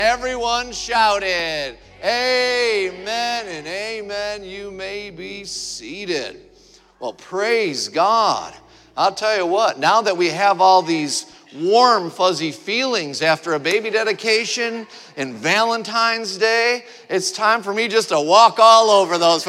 Everyone shouted, amen and amen. You may be seated. Well, praise God. I'll tell you what, now that we have all these warm, fuzzy feelings after a baby dedication and Valentine's Day, it's time for me just to walk all over those.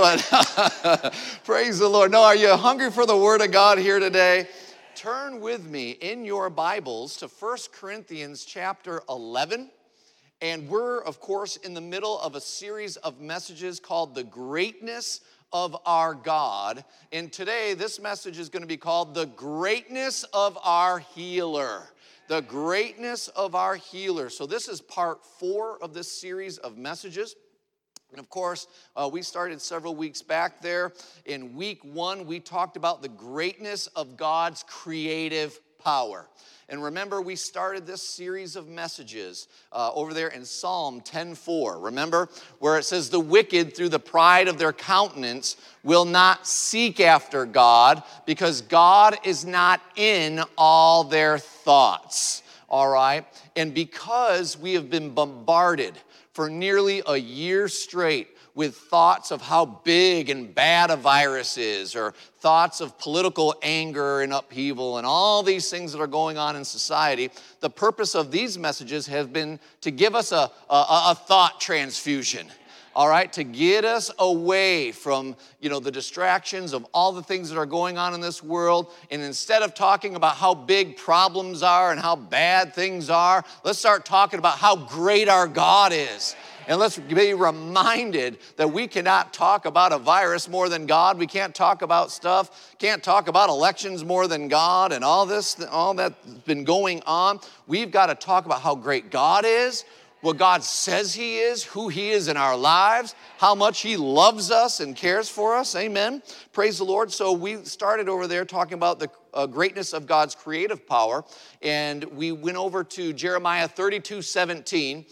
Praise the Lord. No, are you hungry for the Word of God here today? Turn with me in your Bibles to 1 Corinthians chapter 11. And we're, of course, in the middle of a series of messages called The Greatness of Our God. And today, this message is going to be called The Greatness of Our Healer. The Greatness of Our Healer. So this is part 4 of this series of messages. And of course, we started several weeks back there. In week 1, we talked about the greatness of God's creative power. And remember, we started this series of messages over there in Psalm 10:4. Remember, where it says, the wicked through the pride of their countenance will not seek after God, because God is not in all their thoughts. All right? And because we have been bombarded for nearly a year straight with thoughts of how big and bad a virus is, or thoughts of political anger and upheaval and all these things that are going on in society, the purpose of these messages has been to give us a thought transfusion, all right, to get us away from, the distractions of all the things that are going on in this world. And instead of talking about how big problems are and how bad things are, let's start talking about how great our God is. And let's be reminded that we cannot talk about a virus more than God. We can't talk about can't talk about elections more than God, and all that's been going on. We've got to talk about how great God is, what God says He is, who He is in our lives, how much He loves us and cares for us. Amen. Praise the Lord. So we started over there talking about the greatness of God's creative power, and we went over to Jeremiah 32:17,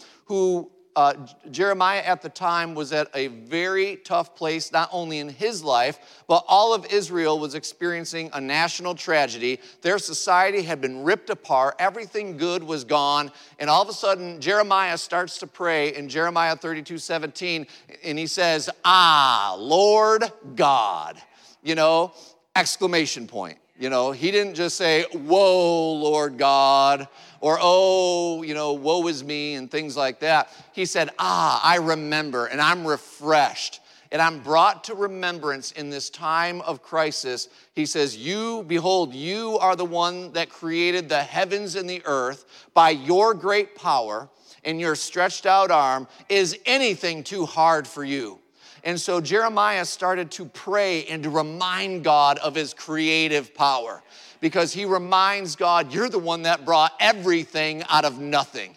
Jeremiah at the time was at a very tough place, not only in his life, but all of Israel was experiencing a national tragedy. Their society had been ripped apart. Everything good was gone. And all of a sudden, Jeremiah starts to pray in Jeremiah 32:17, and he says, Lord God, exclamation point. He didn't just say, whoa, Lord God, or, woe is me, and things like that. He said, I remember, and I'm refreshed, and I'm brought to remembrance in this time of crisis. He says, behold, you are the one that created the heavens and the earth by your great power and your stretched out arm. Is anything too hard for you? And so Jeremiah started to pray and to remind God of His creative power, because he reminds God, you're the one that brought everything out of nothing.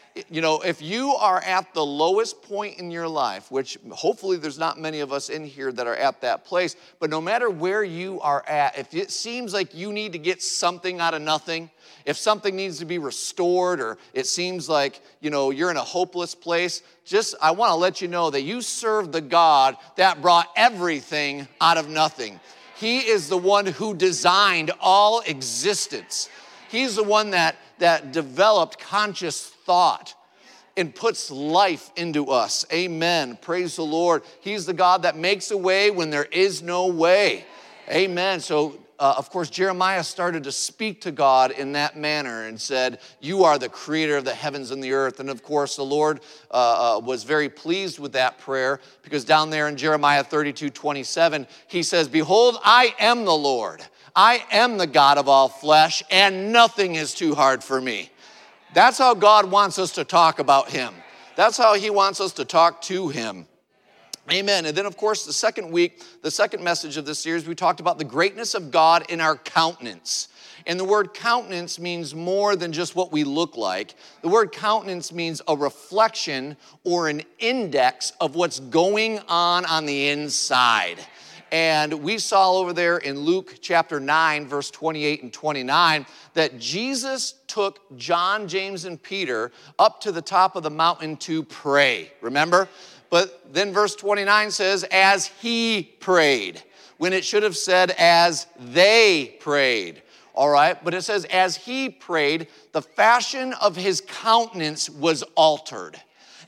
If you are at the lowest point in your life, which hopefully there's not many of us in here that are at that place, but no matter where you are at, if it seems like you need to get something out of nothing, if something needs to be restored, or it seems like, you're in a hopeless place, I want to let you know that you serve the God that brought everything out of nothing. He is the one who designed all existence. He's the one that developed conscious thought and puts life into us. Amen. Praise the Lord. He's the God that makes a way when there is no way. Amen. So, of course, Jeremiah started to speak to God in that manner and said, you are the creator of the heavens and the earth. And of course, the Lord was very pleased with that prayer, because down there in Jeremiah 32:27, he says, behold, I am the Lord. I am the God of all flesh, and nothing is too hard for me. That's how God wants us to talk about Him. That's how He wants us to talk to Him. Amen. And then, of course, the second message of this series, we talked about the greatness of God in our countenance. And the word countenance means more than just what we look like. The word countenance means a reflection or an index of what's going on the inside. And we saw over there in Luke chapter 9, verse 28 and 29, that Jesus took John, James, and Peter up to the top of the mountain to pray. Remember? But then verse 29 says, as he prayed, when it should have said, as they prayed. All right, but it says, as he prayed, the fashion of his countenance was altered.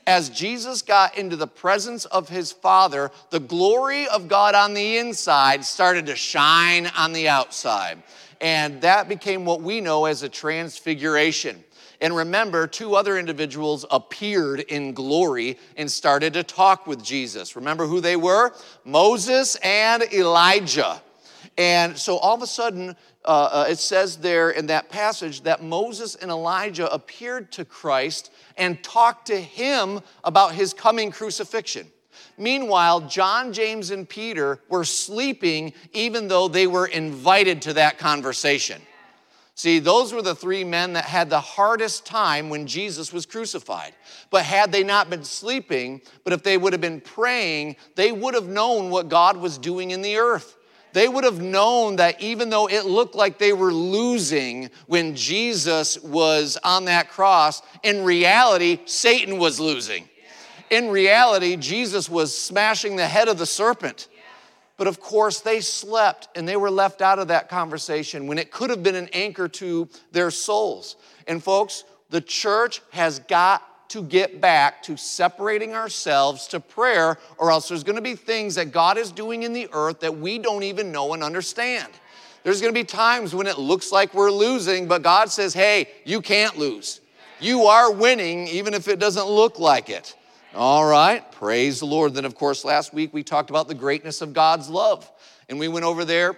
As Jesus got into the presence of his Father, the glory of God on the inside started to shine on the outside. And that became what we know as a transfiguration. And remember, two other individuals appeared in glory and started to talk with Jesus. Remember who they were? Moses and Elijah. And so all of a sudden, it says there in that passage that Moses and Elijah appeared to Christ and talked to him about his coming crucifixion. Meanwhile, John, James, and Peter were sleeping even though they were invited to that conversation. See, those were the three men that had the hardest time when Jesus was crucified. But had they not been sleeping, but if they would have been praying, they would have known what God was doing in the earth. They would have known that even though it looked like they were losing when Jesus was on that cross, in reality, Satan was losing. In reality, Jesus was smashing the head of the serpent. But of course, they slept and they were left out of that conversation when it could have been an anchor to their souls. And folks, the church has got to get back to separating ourselves to prayer, or else there's going to be things that God is doing in the earth that we don't even know and understand. There's going to be times when it looks like we're losing, but God says, hey, you can't lose. You are winning even if it doesn't look like it. All right, praise the Lord. Then, of course, last week we talked about the greatness of God's love. And we went over there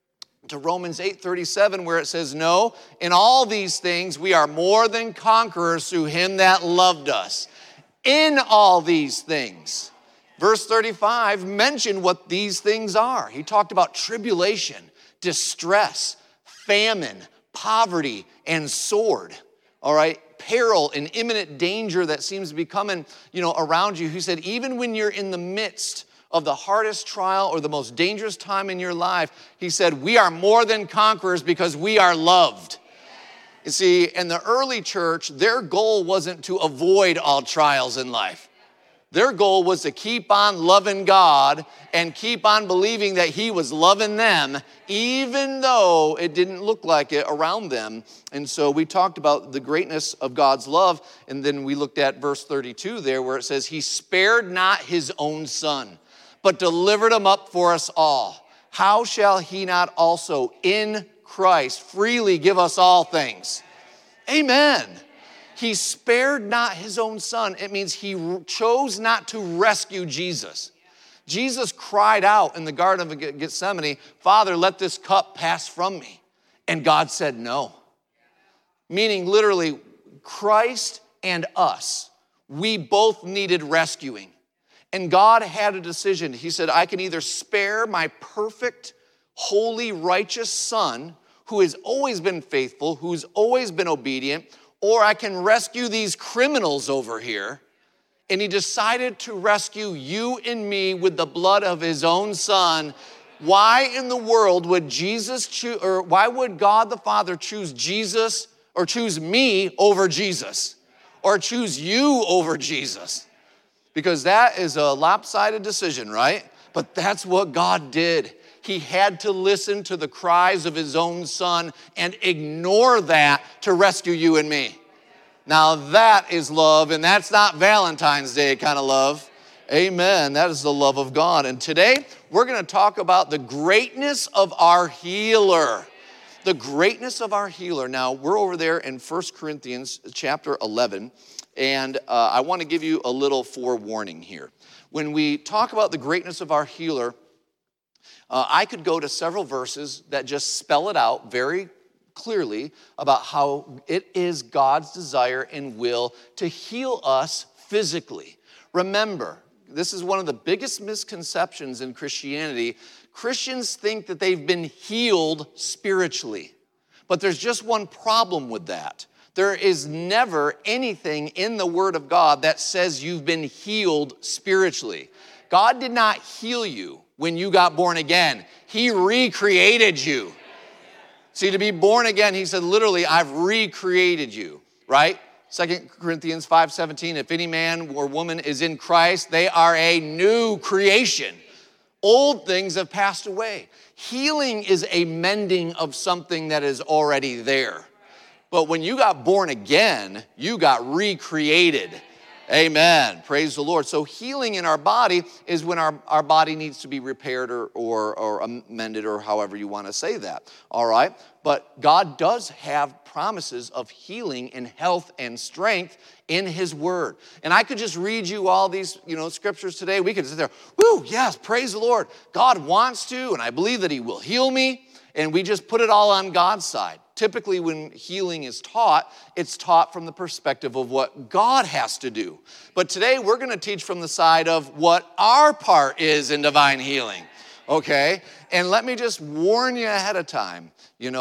to Romans 8:37 where it says, no, in all these things we are more than conquerors through him that loved us. In all these things. Verse 35 mentioned what these things are. He talked about tribulation, distress, famine, poverty, and sword. All right, peril and imminent danger that seems to be coming, around you. He said, even when you're in the midst of the hardest trial or the most dangerous time in your life, he said, we are more than conquerors because we are loved. You see, in the early church, their goal wasn't to avoid all trials in life. Their goal was to keep on loving God and keep on believing that he was loving them, even though it didn't look like it around them. And so we talked about the greatness of God's love, and then we looked at verse 32 there where it says, he spared not his own son, but delivered him up for us all. How shall he not also in Christ freely give us all things? Amen. He spared not his own son. It means he chose not to rescue Jesus. Jesus cried out in the Garden of Gethsemane, Father, let this cup pass from me. And God said no. Meaning literally, Christ and us, we both needed rescuing. And God had a decision. He said, I can either spare my perfect, holy, righteous son, who has always been faithful, who's always been obedient, or I can rescue these criminals over here. And he decided to rescue you and me with the blood of his own son. Why in the world would why would God the Father choose Jesus or choose me over Jesus or choose you over Jesus? Because that is a lopsided decision, right? But that's what God did. He had to listen to the cries of his own son and ignore that to rescue you and me. Now that is love, and that's not Valentine's Day kind of love. Amen. That is the love of God. And today we're going to talk about the greatness of our healer. The greatness of our healer. Now we're over there in 1 Corinthians chapter 11, and I want to give you a little forewarning here. When we talk about the greatness of our healer, I could go to several verses that just spell it out very clearly about how it is God's desire and will to heal us physically. Remember, this is one of the biggest misconceptions in Christianity. Christians think that they've been healed spiritually. But there's just one problem with that. There is never anything in the Word of God that says you've been healed spiritually. God did not heal you when you got born again. He recreated you. See, to be born again, he said, literally, I've recreated you, right? 2 Corinthians 5:17, if any man or woman is in Christ, they are a new creation. Old things have passed away. Healing is a mending of something that is already there. But when you got born again, you got recreated. Amen. Praise the Lord. So healing in our body is when our body needs to be repaired or amended, or however you want to say that. All right? But God does have promises of healing and health and strength in his word. And I could just read you all these, scriptures today. We could sit there, woo, yes, praise the Lord. God wants to, and I believe that he will heal me. And we just put it all on God's side. Typically, when healing is taught, it's taught from the perspective of what God has to do. But today, we're going to teach from the side of what our part is in divine healing, okay? And let me just warn you ahead of time, you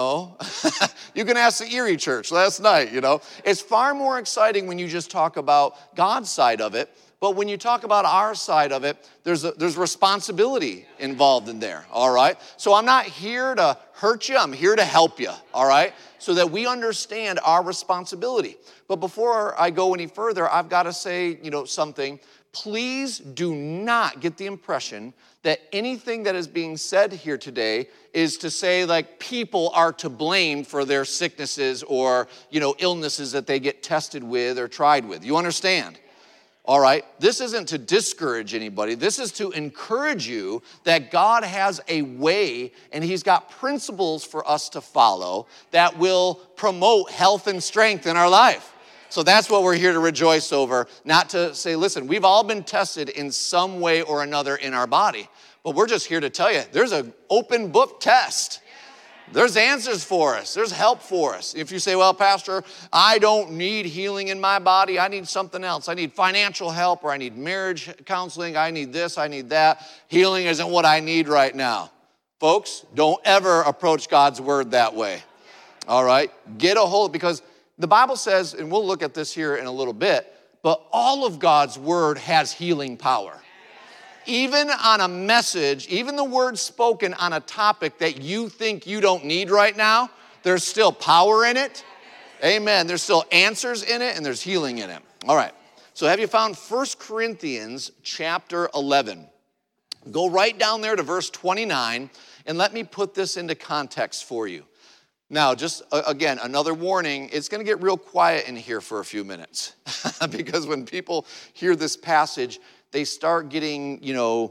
can ask the Erie Church last night, It's far more exciting when you just talk about God's side of it. But when you talk about our side of it, there's responsibility involved in there, all right? So I'm not here to hurt you. I'm here to help you, all right? So that we understand our responsibility. But before I go any further, I've got to say, something. Please do not get the impression that anything that is being said here today is to say like people are to blame for their sicknesses or, illnesses that they get tested with or tried with. You understand? All right, this isn't to discourage anybody. This is to encourage you that God has a way and he's got principles for us to follow that will promote health and strength in our life. So that's what we're here to rejoice over, not to say, listen, we've all been tested in some way or another in our body, but we're just here to tell you there's an open book test. There's answers for us. There's help for us. If you say, well, Pastor, I don't need healing in my body. I need something else. I need financial help, or I need marriage counseling. I need this. I need that. Healing isn't what I need right now. Folks, don't ever approach God's word that way. All right? Get a hold, because the Bible says, and we'll look at this here in a little bit, but all of God's word has healing power. Even on a message, even the word spoken on a topic that you think you don't need right now, there's still power in it. Amen. There's still answers in it, and there's healing in it. All right. So have you found 1 Corinthians chapter 11? Go right down there to verse 29, and let me put this into context for you. Now, just again, another warning, it's going to get real quiet in here for a few minutes because when people hear this passage, they start getting,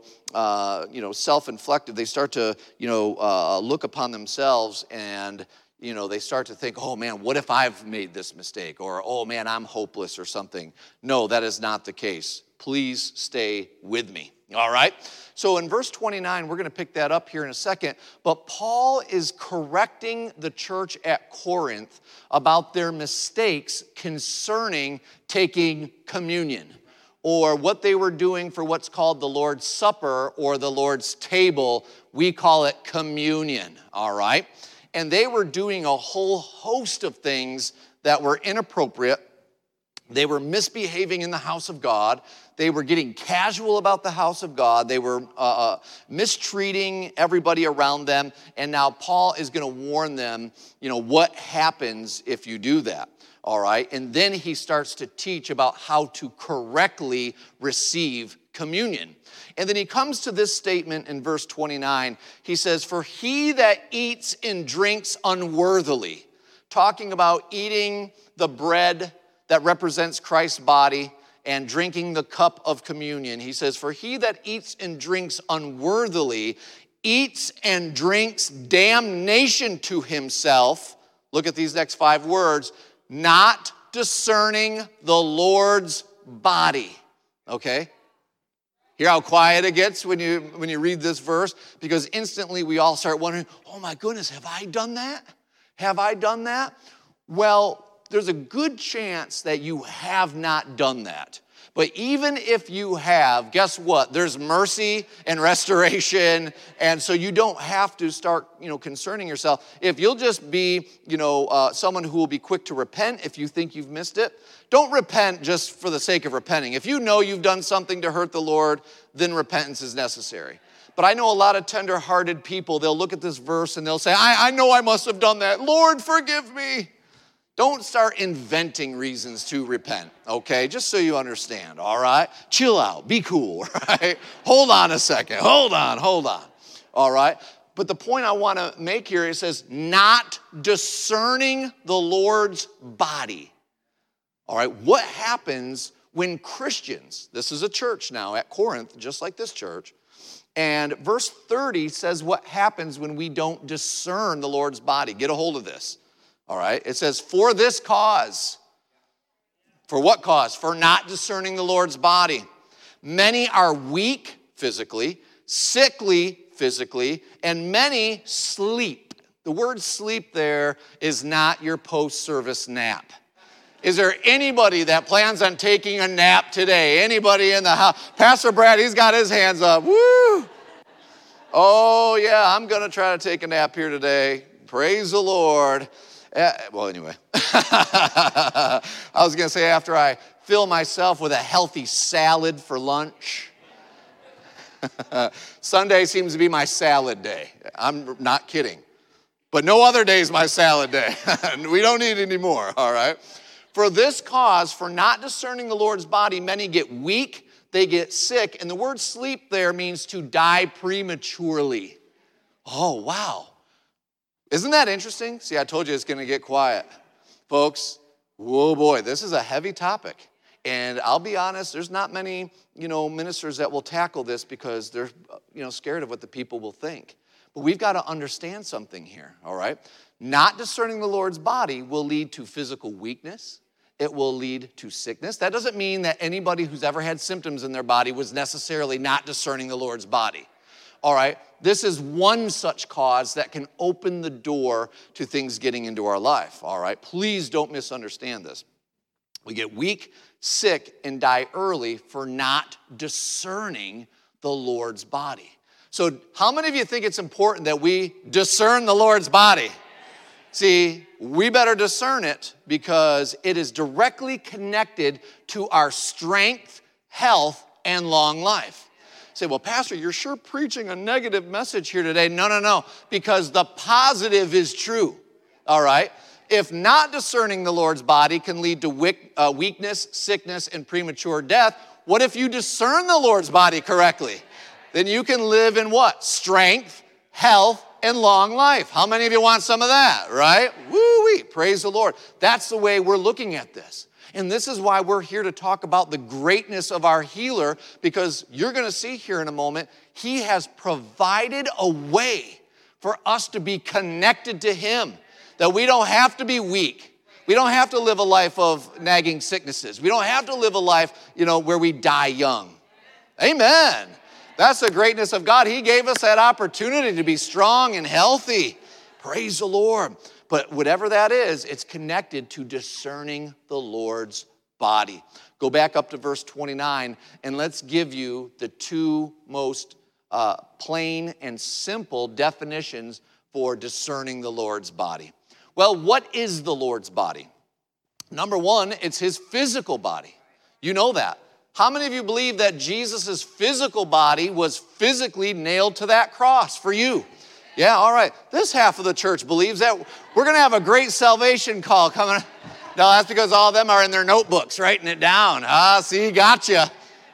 self-inflected. They start to, look upon themselves and, they start to think, oh man, what if I've made this mistake? Or, oh man, I'm hopeless or something. No, that is not the case. Please stay with me. All right? So in verse 29, we're going to pick that up here in a second. But Paul is correcting the church at Corinth about their mistakes concerning taking communion, or what they were doing for what's called the Lord's Supper or the Lord's table. We call it communion, all right? And they were doing a whole host of things that were inappropriate. They were misbehaving in the house of God. They were getting casual about the house of God. They were mistreating everybody around them. And now Paul is going to warn them, what happens if you do that. All right, and then he starts to teach about how to correctly receive communion. And then he comes to this statement in verse 29. He says, for he that eats and drinks unworthily, talking about eating the bread that represents Christ's body and drinking the cup of communion. He says, for he that eats and drinks unworthily eats and drinks damnation to himself. Look at these next 5 words. Not discerning the Lord's body. Okay? Hear how quiet it gets when you read this verse? Because instantly we all start wondering, oh my goodness, have I done that? Have I done that? Well, there's a good chance that you have not done that. But even if you have, guess what? There's mercy and restoration, and so you don't have to start, concerning yourself. If you'll just be, someone who will be quick to repent if you think you've missed it. Don't repent just for the sake of repenting. If you know you've done something to hurt the Lord, then repentance is necessary. But I know a lot of tender-hearted people, they'll look at this verse and they'll say, I know I must have done that. Lord, forgive me. Don't start inventing reasons to repent, okay? Just so you understand, all right? Chill out, be cool, right? Hold on a second, hold on, all right? But the point I want to make here, it says, not discerning the Lord's body. All right, what happens when Christians, this is a church now at Corinth, just like this church, and verse 30 says what happens when we don't discern the Lord's body. Get a hold of this, all right? It says, for this cause. For what cause? For not discerning the Lord's body. Many are weak physically, sickly physically, and many sleep. The word sleep there is not your post-service nap. Is there anybody that plans on taking a nap today? Anybody in the house? Pastor Brad, he's got his hands up. Woo! Oh, yeah, I'm going to try to take a nap here today. Praise the Lord. Well, anyway. I was going to say after I fill myself with a healthy salad for lunch. Sunday seems to be my salad day. I'm not kidding. But no other day is my salad day. We don't need any more, all right? For this cause, for not discerning the Lord's body, many get weak, they get sick, and the word sleep there means to die prematurely. Oh, wow. Isn't that interesting? See, I told you it's going to get quiet. Folks, whoa, boy, this is a heavy topic. And I'll be honest, there's not many, ministers that will tackle this because they're, scared of what the people will think. But we've got to understand something here, all right? Not discerning the Lord's body will lead to physical weakness. It will lead to sickness. That doesn't mean that anybody who's ever had symptoms in their body was necessarily not discerning the Lord's body. All right? This is one such cause that can open the door to things getting into our life. All right? Please don't misunderstand this. We get weak, sick, and die early for not discerning the Lord's body. So how many of you think it's important that we discern the Lord's body? See, we better discern it because it is directly connected to our strength, health, and long life. Say, well, Pastor, you're sure preaching a negative message here today. No, because the positive is true, all right? If not discerning the Lord's body can lead to weakness, sickness, and premature death, what if you discern the Lord's body correctly? Then you can live in what? Strength, health, and long life. How many of you want some of that, right? Woo-wee, praise the Lord. That's the way we're looking at this. And this is why we're here to talk about the greatness of our healer, because you're going to see here in a moment, he has provided a way for us to be connected to him, that we don't have to be weak. We don't have to live a life of nagging sicknesses. We don't have to live a life, where we die young. Amen. That's the greatness of God. He gave us that opportunity to be strong and healthy. Praise the Lord. But whatever that is, it's connected to discerning the Lord's body. Go back up to verse 29, and let's give you the two most plain and simple definitions for discerning the Lord's body. Well, what is the Lord's body? Number one, it's his physical body. You know that. How many of you believe that Jesus' physical body was physically nailed to that cross for you? Yeah, all right. This half of the church believes that. We're going to have a great salvation call coming. No, that's because all of them are in their notebooks writing it down. See, gotcha.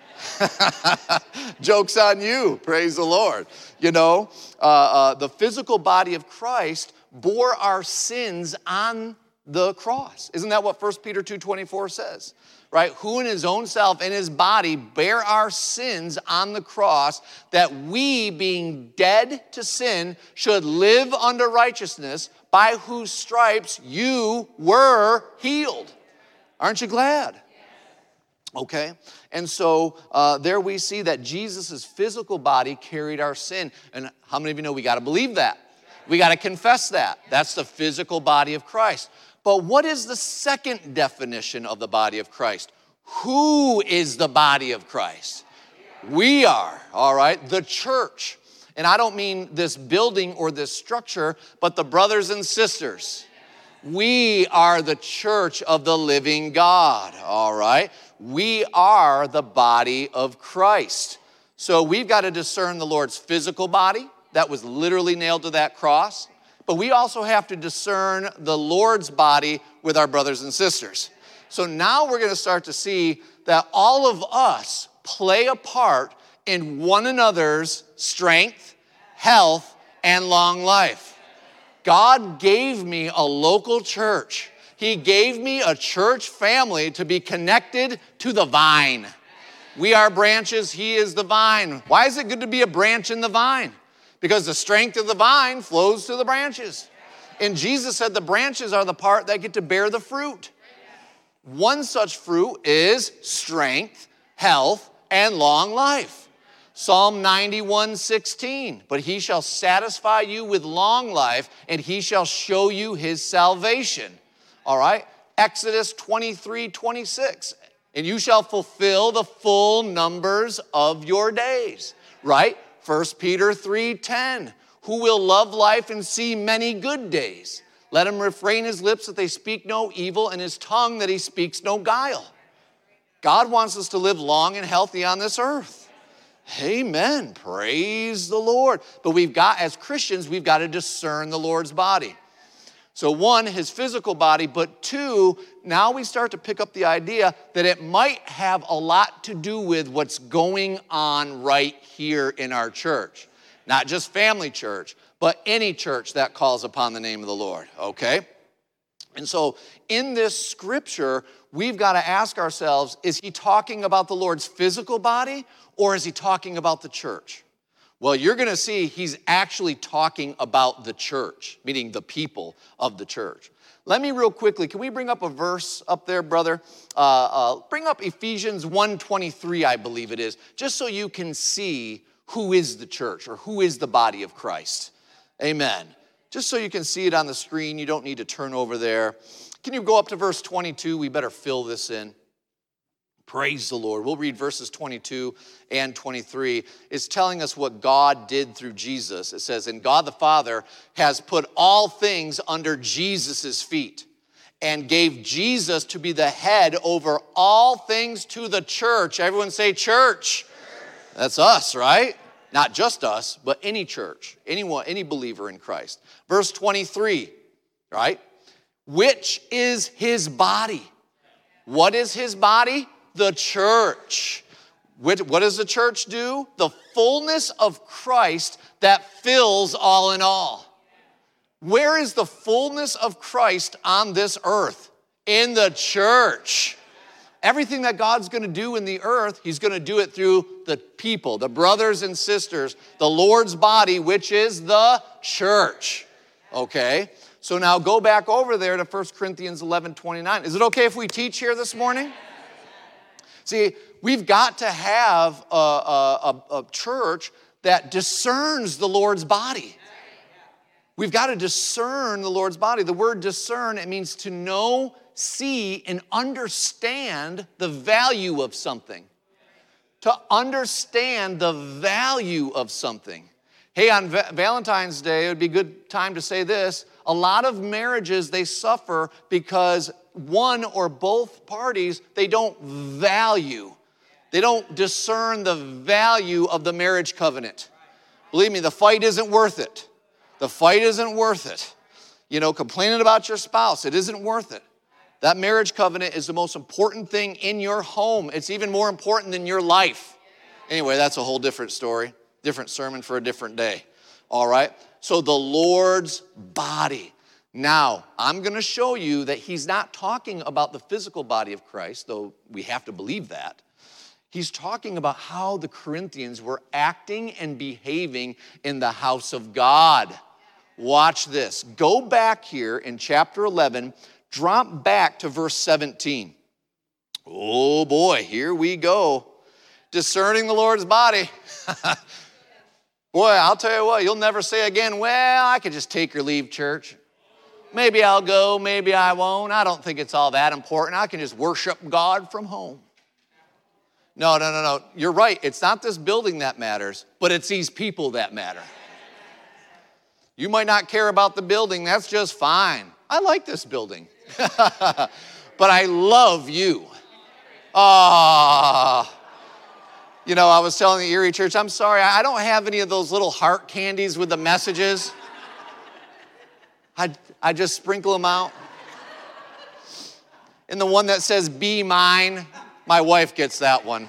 Joke's on you. Praise the Lord. The physical body of Christ bore our sins on the cross. Isn't that what 1 Peter 2:24 says? Right? Who in his own self and his body bear our sins on the cross, that we, being dead to sin, should live unto righteousness, by whose stripes you were healed. Aren't you glad? Okay, and so there we see that Jesus' physical body carried our sin. And how many of you know we got to believe that? We got to confess that. That's the physical body of Christ. But what is the second definition of the body of Christ? Who is the body of Christ? We are, all right, the church. And I don't mean this building or this structure, but the brothers and sisters. We are the church of the living God, all right? We are the body of Christ. So we've got to discern the Lord's physical body that was literally nailed to that cross. But we also have to discern the Lord's body with our brothers and sisters. So now we're going to start to see that all of us play a part in one another's strength, health, and long life. God gave me a local church. He gave me a church family to be connected to the vine. We are branches, he is the vine. Why is it good to be a branch in the vine? Because the strength of the vine flows to the branches. And Jesus said the branches are the part that get to bear the fruit. One such fruit is strength, health, and long life. Psalm 91:16, but he shall satisfy you with long life, and he shall show you his salvation. All right? Exodus 23:26, and you shall fulfill the full numbers of your days. Right? 1 Peter 3:10, who will love life and see many good days. Let him refrain his lips that they speak no evil, and his tongue that he speaks no guile. God wants us to live long and healthy on this earth. Amen. Praise the Lord. But as Christians, we've got to discern the Lord's body. So one, his physical body, but two, now we start to pick up the idea that it might have a lot to do with what's going on right here in our church. Not just family church, but any church that calls upon the name of the Lord, okay? And so in this scripture, we've got to ask ourselves, is he talking about the Lord's physical body, or is he talking about the church? Well, you're going to see he's actually talking about the church, meaning the people of the church. Let me real quickly, can we bring up a verse up there, brother? Bring up Ephesians 1:23, I believe it is, just so you can see who is the church or who is the body of Christ. Amen. Just so you can see it on the screen, you don't need to turn over there. Can you go up to verse 22? We better fill this in. Praise the Lord. We'll read verses 22 and 23. It's telling us what God did through Jesus. It says, and God the Father has put all things under Jesus' feet and gave Jesus to be the head over all things to the church. Everyone say church. That's us, right? Not just us, but any church, anyone, any believer in Christ. Verse 23, right? Which is his body. What is his body? The church. What does the church do? The fullness of Christ that fills all in all. Where is the fullness of Christ on this earth? In the church. Everything that God's going to do in the earth, he's going to do it through the people, the brothers and sisters, the Lord's body, which is the church. Okay? So now go back over there to 1 Corinthians 11:29. Is it okay if we teach here this morning? See, we've got to have a church that discerns the Lord's body. We've got to discern the Lord's body. The word discern, it means to know, see, and understand the value of something. To understand the value of something. Hey, on Valentine's Day, it would be a good time to say this. A lot of marriages, they suffer because one or both parties, they don't value. They don't discern the value of the marriage covenant. Believe me, the fight isn't worth it. The fight isn't worth it. You know, complaining about your spouse, it isn't worth it. That marriage covenant is the most important thing in your home. It's even more important than your life. Anyway, that's a whole different story. Different sermon for a different day. All right? So the Lord's body. Now, I'm going to show you that he's not talking about the physical body of Christ, though we have to believe that. He's talking about how the Corinthians were acting and behaving in the house of God. Watch this. Go back here in chapter 11, drop back to verse 17. Oh boy, here we go. Discerning the Lord's body. Boy, I'll tell you what, you'll never say again, well, I could just take or leave church. Maybe I'll go, maybe I won't. I don't think it's all that important. I can just worship God from home. No. You're right. It's not this building that matters, but it's these people that matter. You might not care about the building. That's just fine. I like this building. But I love you. You know, I was telling the Erie Church, I'm sorry, I don't have any of those little heart candies with the messages. I just sprinkle them out. And the one that says, be mine, my wife gets that one.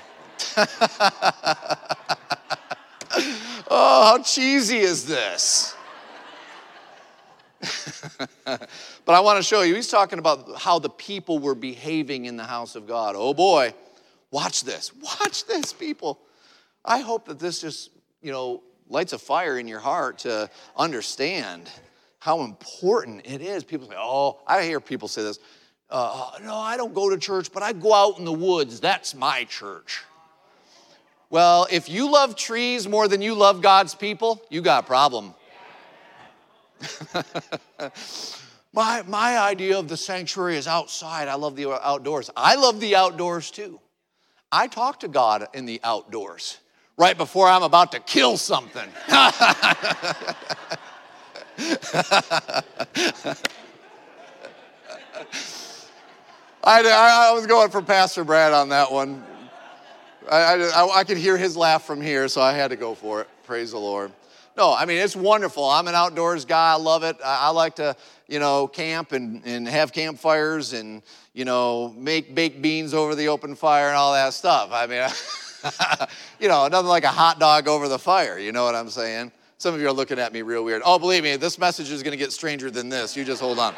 Oh, how cheesy is this? But I want to show you, he's talking about how the people were behaving in the house of God. Oh boy. Watch this, people. I hope that this just, lights a fire in your heart to understand how important it is. People say, oh, I hear people say this, no, I don't go to church, but I go out in the woods. That's my church. Well, if you love trees more than you love God's people, you got a problem. My idea of the sanctuary is outside. I love the outdoors. I love the outdoors too. I talk to God in the outdoors right before I'm about to kill something. I was going for Pastor Brad on that one. I could hear his laugh from here, so I had to go for it. Praise the Lord. No, I mean, it's wonderful. I'm an outdoors guy. I love it. I like to, camp and have campfires and, make baked beans over the open fire and all that stuff. I mean, nothing like a hot dog over the fire. You know what I'm saying? Some of you are looking at me real weird. Oh, believe me, this message is going to get stranger than this. You just hold on.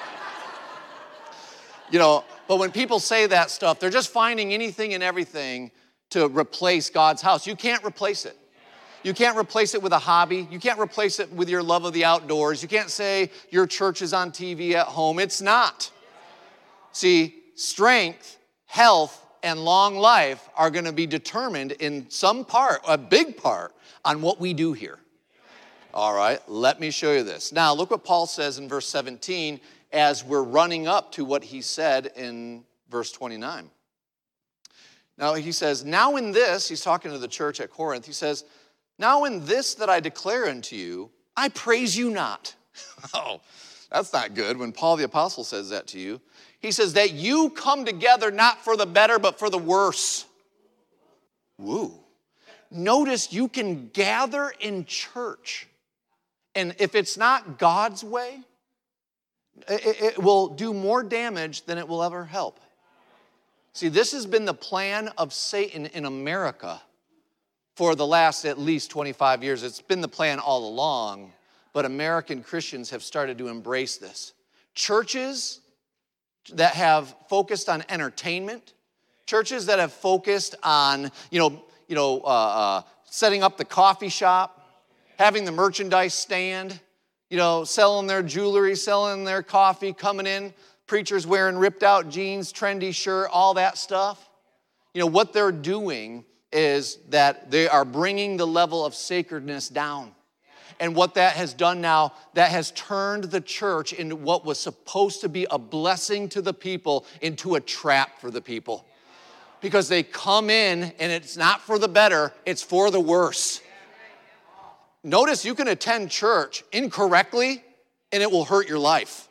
But when people say that stuff, they're just finding anything and everything to replace God's house. You can't replace it. You can't replace it with a hobby. You can't replace it with your love of the outdoors. You can't say your church is on TV at home. It's not. See, strength, health, and long life are going to be determined in some part, a big part, on what we do here. All right, let me show you this. Now, look what Paul says in verse 17 as we're running up to what he said in verse 29. Now, he says, now in this, he's talking to the church at Corinth, he says, now in this that I declare unto you, I praise you not. Oh, that's not good when Paul the apostle says that to you. He says that you come together not for the better, but for the worse. Woo. Notice you can gather in church, and if it's not God's way, it will do more damage than it will ever help. See, this has been the plan of Satan in America for the last at least 25 years. It's been the plan all along, but American Christians have started to embrace this. Churches that have focused on entertainment, churches that have focused on, setting up the coffee shop, having the merchandise stand, selling their jewelry, selling their coffee, coming in, preachers wearing ripped out jeans, trendy shirt, all that stuff. What they're doing is that they are bringing the level of sacredness down. And what that has done now, that has turned the church into what was supposed to be a blessing to the people into a trap for the people. Because they come in and it's not for the better, it's for the worse. Notice you can attend church incorrectly and it will hurt your life.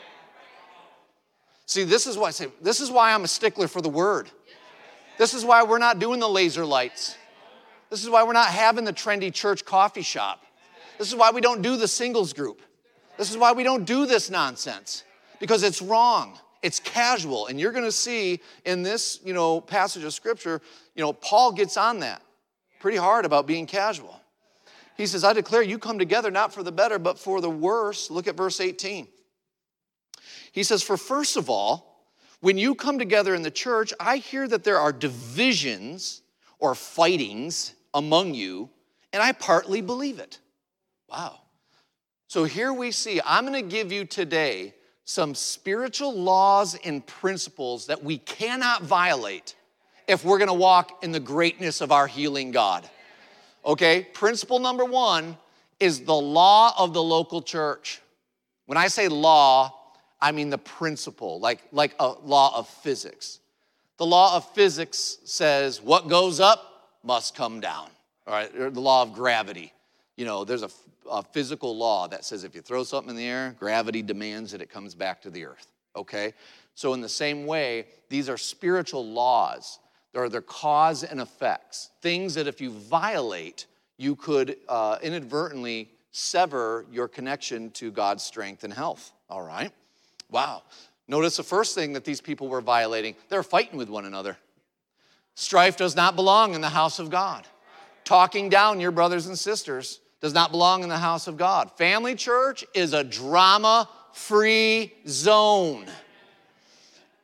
See, this is why I'm a stickler for the word. This is why we're not doing the laser lights. This is why we're not having the trendy church coffee shop. This is why we don't do the singles group. This is why we don't do this nonsense. Because it's wrong. It's casual. And you're going to see in this, passage of Scripture, Paul gets on that pretty hard about being casual. He says, I declare you come together not for the better, but for the worse. Look at verse 18. He says, for first of all, when you come together in the church, I hear that there are divisions or fightings among you, and I partly believe it. Wow. So here we see, I'm going to give you today some spiritual laws and principles that we cannot violate if we're going to walk in the greatness of our healing God. Okay, principle number one is the law of the local church. When I say law, I mean the principle, like a law of physics. The law of physics says what goes up must come down, all right? Or the law of gravity. There's a physical law that says if you throw something in the air, gravity demands that it comes back to the earth, okay? So in the same way, these are spiritual laws. They're cause and effects, things that if you violate, you could inadvertently sever your connection to God's strength and health, all right? Wow. Notice the first thing that these people were violating. They're fighting with one another. Strife does not belong in the house of God. Talking down your brothers and sisters does not belong in the house of God. Family church is a drama-free zone.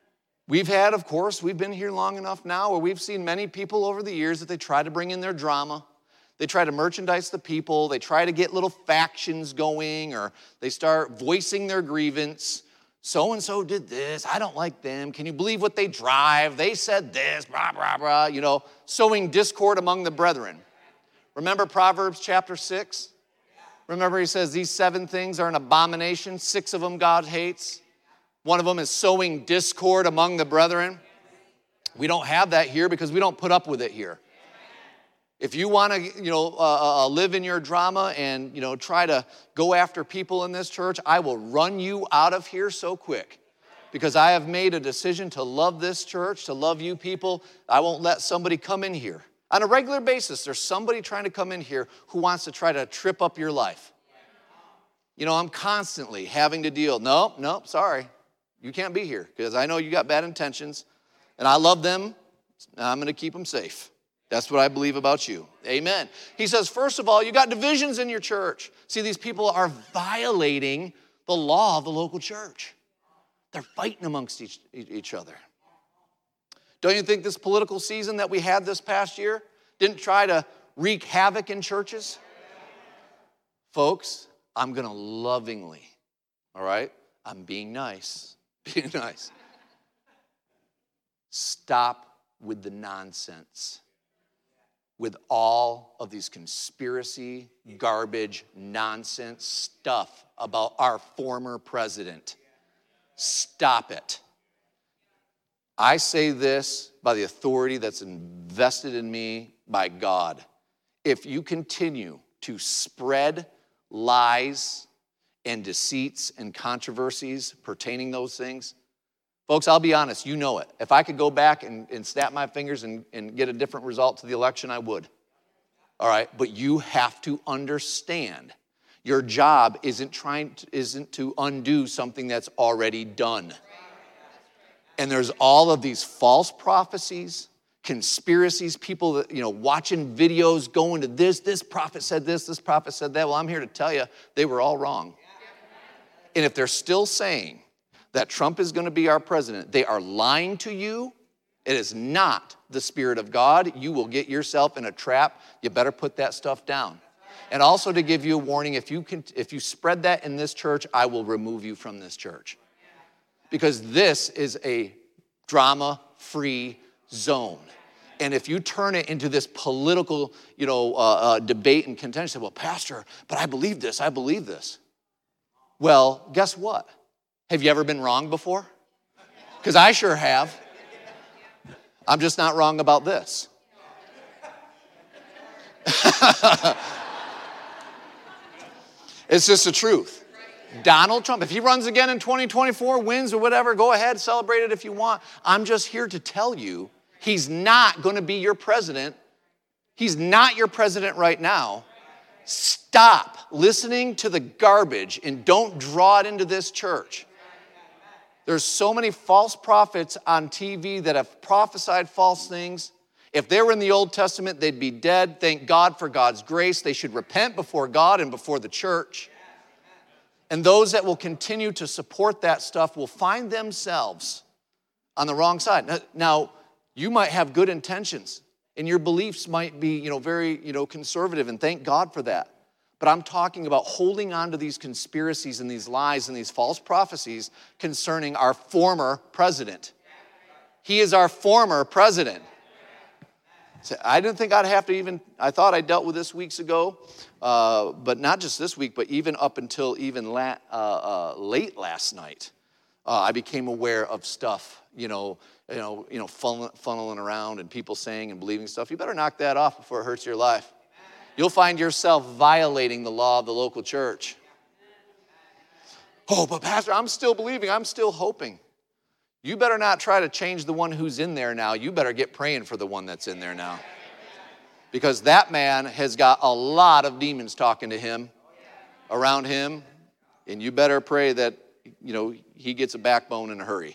We've had, of course, we've been here long enough now where we've seen many people over the years that they try to bring in their drama. They try to merchandise the people. They try to get little factions going, or they start voicing their grievance. So-and-so did this. I don't like them. Can you believe what they drive? They said this, blah, blah, blah, sowing discord among the brethren. Remember Proverbs chapter 6? Remember he says these 7 things are an abomination. 6 of them God hates. One of them is sowing discord among the brethren. We don't have that here because we don't put up with it here. If you want to, live in your drama and, try to go after people in this church, I will run you out of here so quick because I have made a decision to love this church, to love you people. I won't let somebody come in here. On a regular basis, there's somebody trying to come in here who wants to try to trip up your life. I'm constantly having to deal. No, sorry. You can't be here because I know you got bad intentions and I love them. I'm going to keep them safe. That's what I believe about you. Amen. He says, first of all, you got divisions in your church. See, these people are violating the law of the local church. They're fighting amongst each other. Don't you think this political season that we had this past year didn't try to wreak havoc in churches? Folks, I'm going to lovingly, all right? I'm being nice. Being nice. Stop with the nonsense. With all of these conspiracy, garbage, nonsense stuff about our former president. Stop it. I say this by the authority that's invested in me by God. If you continue to spread lies and deceits and controversies pertaining those things, folks, I'll be honest, you know it. If I could go back and snap my fingers and get a different result to the election, I would. All right, but you have to understand your job isn't to undo something that's already done. And there's all of these false prophecies, conspiracies, people that, watching videos, going to this prophet said this prophet said that. Well, I'm here to tell you, they were all wrong. And if they're still saying that Trump is going to be our president, they are lying to you. It is not the Spirit of God. You will get yourself in a trap. You better put that stuff down. And also to give you a warning, if you spread that in this church, I will remove you from this church. Because this is a drama-free zone. And if you turn it into this political, debate and contention, say, well, Pastor, but I believe this. Well, guess what? Have you ever been wrong before? Because I sure have. I'm just not wrong about this. It's just the truth. Donald Trump, if he runs again in 2024, wins or whatever, go ahead, celebrate it if you want. I'm just here to tell you, he's not going to be your president. He's not your president right now. Stop listening to the garbage and don't draw it into this church. There's so many false prophets on TV that have prophesied false things. If they were in the Old Testament, they'd be dead. Thank God for God's grace. They should repent before God and before the church. And those that will continue to support that stuff will find themselves on the wrong side. Now, you might have good intentions, and your beliefs might be, very, conservative, and thank God for that. But I'm talking about holding on to these conspiracies and these lies and these false prophecies concerning our former president. He is our former president. I didn't think I'd have to I thought I dealt with this weeks ago, but not just this week, but even up until late last night, I became aware of stuff, funneling around and people saying and believing stuff. You better knock that off before it hurts your life. You'll find yourself violating the law of the local church. Oh, but Pastor, I'm still believing. I'm still hoping. You better not try to change the one who's in there now. You better get praying for the one that's in there now. Because that man has got a lot of demons talking to him, around him. And you better pray that, he gets a backbone in a hurry.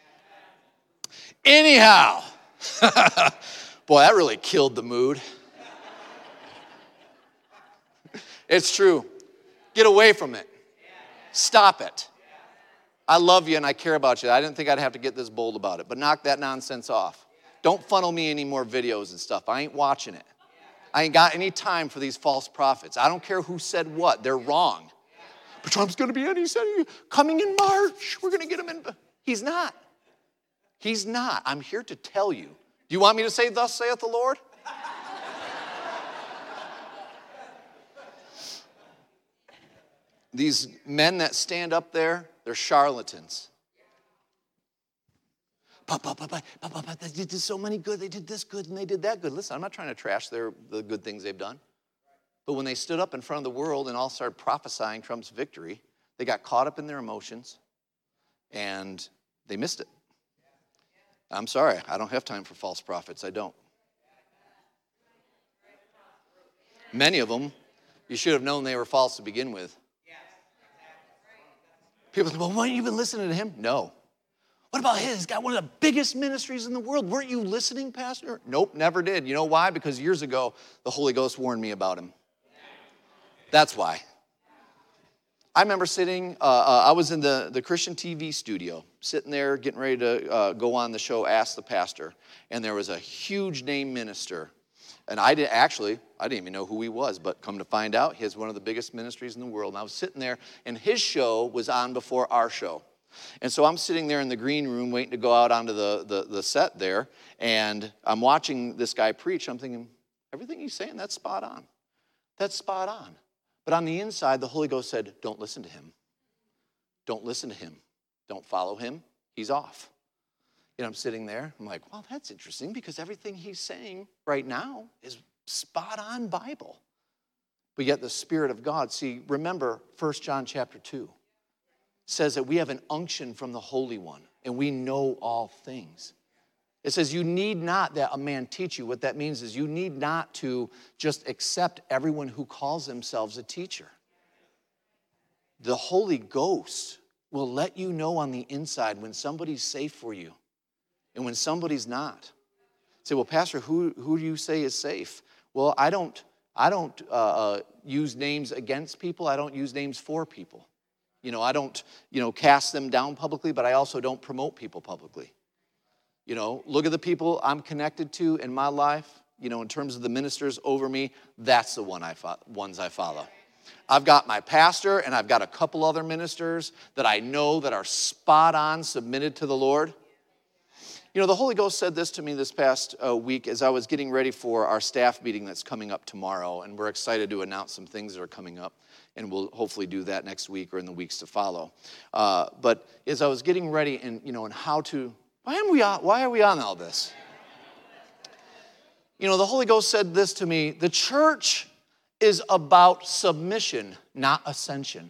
Anyhow, boy, that really killed the mood. It's true. Get away from it. Stop it. I love you and I care about you. I didn't think I'd have to get this bold about it, but knock that nonsense off. Don't funnel me any more videos and stuff. I ain't watching it. I ain't got any time for these false prophets. I don't care who said what. They're wrong. But Trump's going to be in. He said coming in March. We're going to get him in. He's not. He's not. I'm here to tell you. Do you want me to say, thus saith the Lord? These men that stand up there, they're charlatans. They did so many good. They did this good and they did that good. Listen, I'm not trying to trash the good things they've done. But when they stood up in front of the world and all started prophesying Trump's victory, they got caught up in their emotions and they missed it. I'm sorry, I don't have time for false prophets. I don't. Many of them, you should have known they were false to begin with. People say, well, why haven't you been listening to him? No. What about his? He's got one of the biggest ministries in the world. Weren't you listening, Pastor? Nope, never did. You know why? Because years ago, the Holy Ghost warned me about him. That's why. I remember sitting, I was in the Christian TV studio, sitting there getting ready to go on the show Ask the Pastor, and there was a huge name minister. And I didn't even know who he was, but come to find out, he has one of the biggest ministries in the world. And I was sitting there, and his show was on before our show. And so I'm sitting there in the green room waiting to go out onto the set there, and I'm watching this guy preach. I'm thinking, everything he's saying, that's spot on. That's spot on. But on the inside, the Holy Ghost said, don't listen to him. Don't listen to him. Don't follow him. He's off. I'm sitting there. I'm like, well, that's interesting because everything he's saying right now is spot on Bible. But yet the Spirit of God, see, remember 1 John chapter 2 says that we have an unction from the Holy One and we know all things. It says you need not that a man teach you. What that means is you need not to just accept everyone who calls themselves a teacher. The Holy Ghost will let you know on the inside when somebody's safe for you and when somebody's not. Say, well, Pastor, who do you say is safe? Well, I don't use names against people. I don't use names for people. I don't, cast them down publicly, but I also don't promote people publicly. Look at the people I'm connected to in my life, in terms of the ministers over me, that's the ones I follow. I've got my pastor and I've got a couple other ministers that I know that are spot on, submitted to the Lord. The Holy Ghost said this to me this past week as I was getting ready for our staff meeting that's coming up tomorrow, and we're excited to announce some things that are coming up, and we'll hopefully do that next week or in the weeks to follow. But as I was getting ready and how to... Why are we on all this? The Holy Ghost said this to me. The church is about submission, not ascension.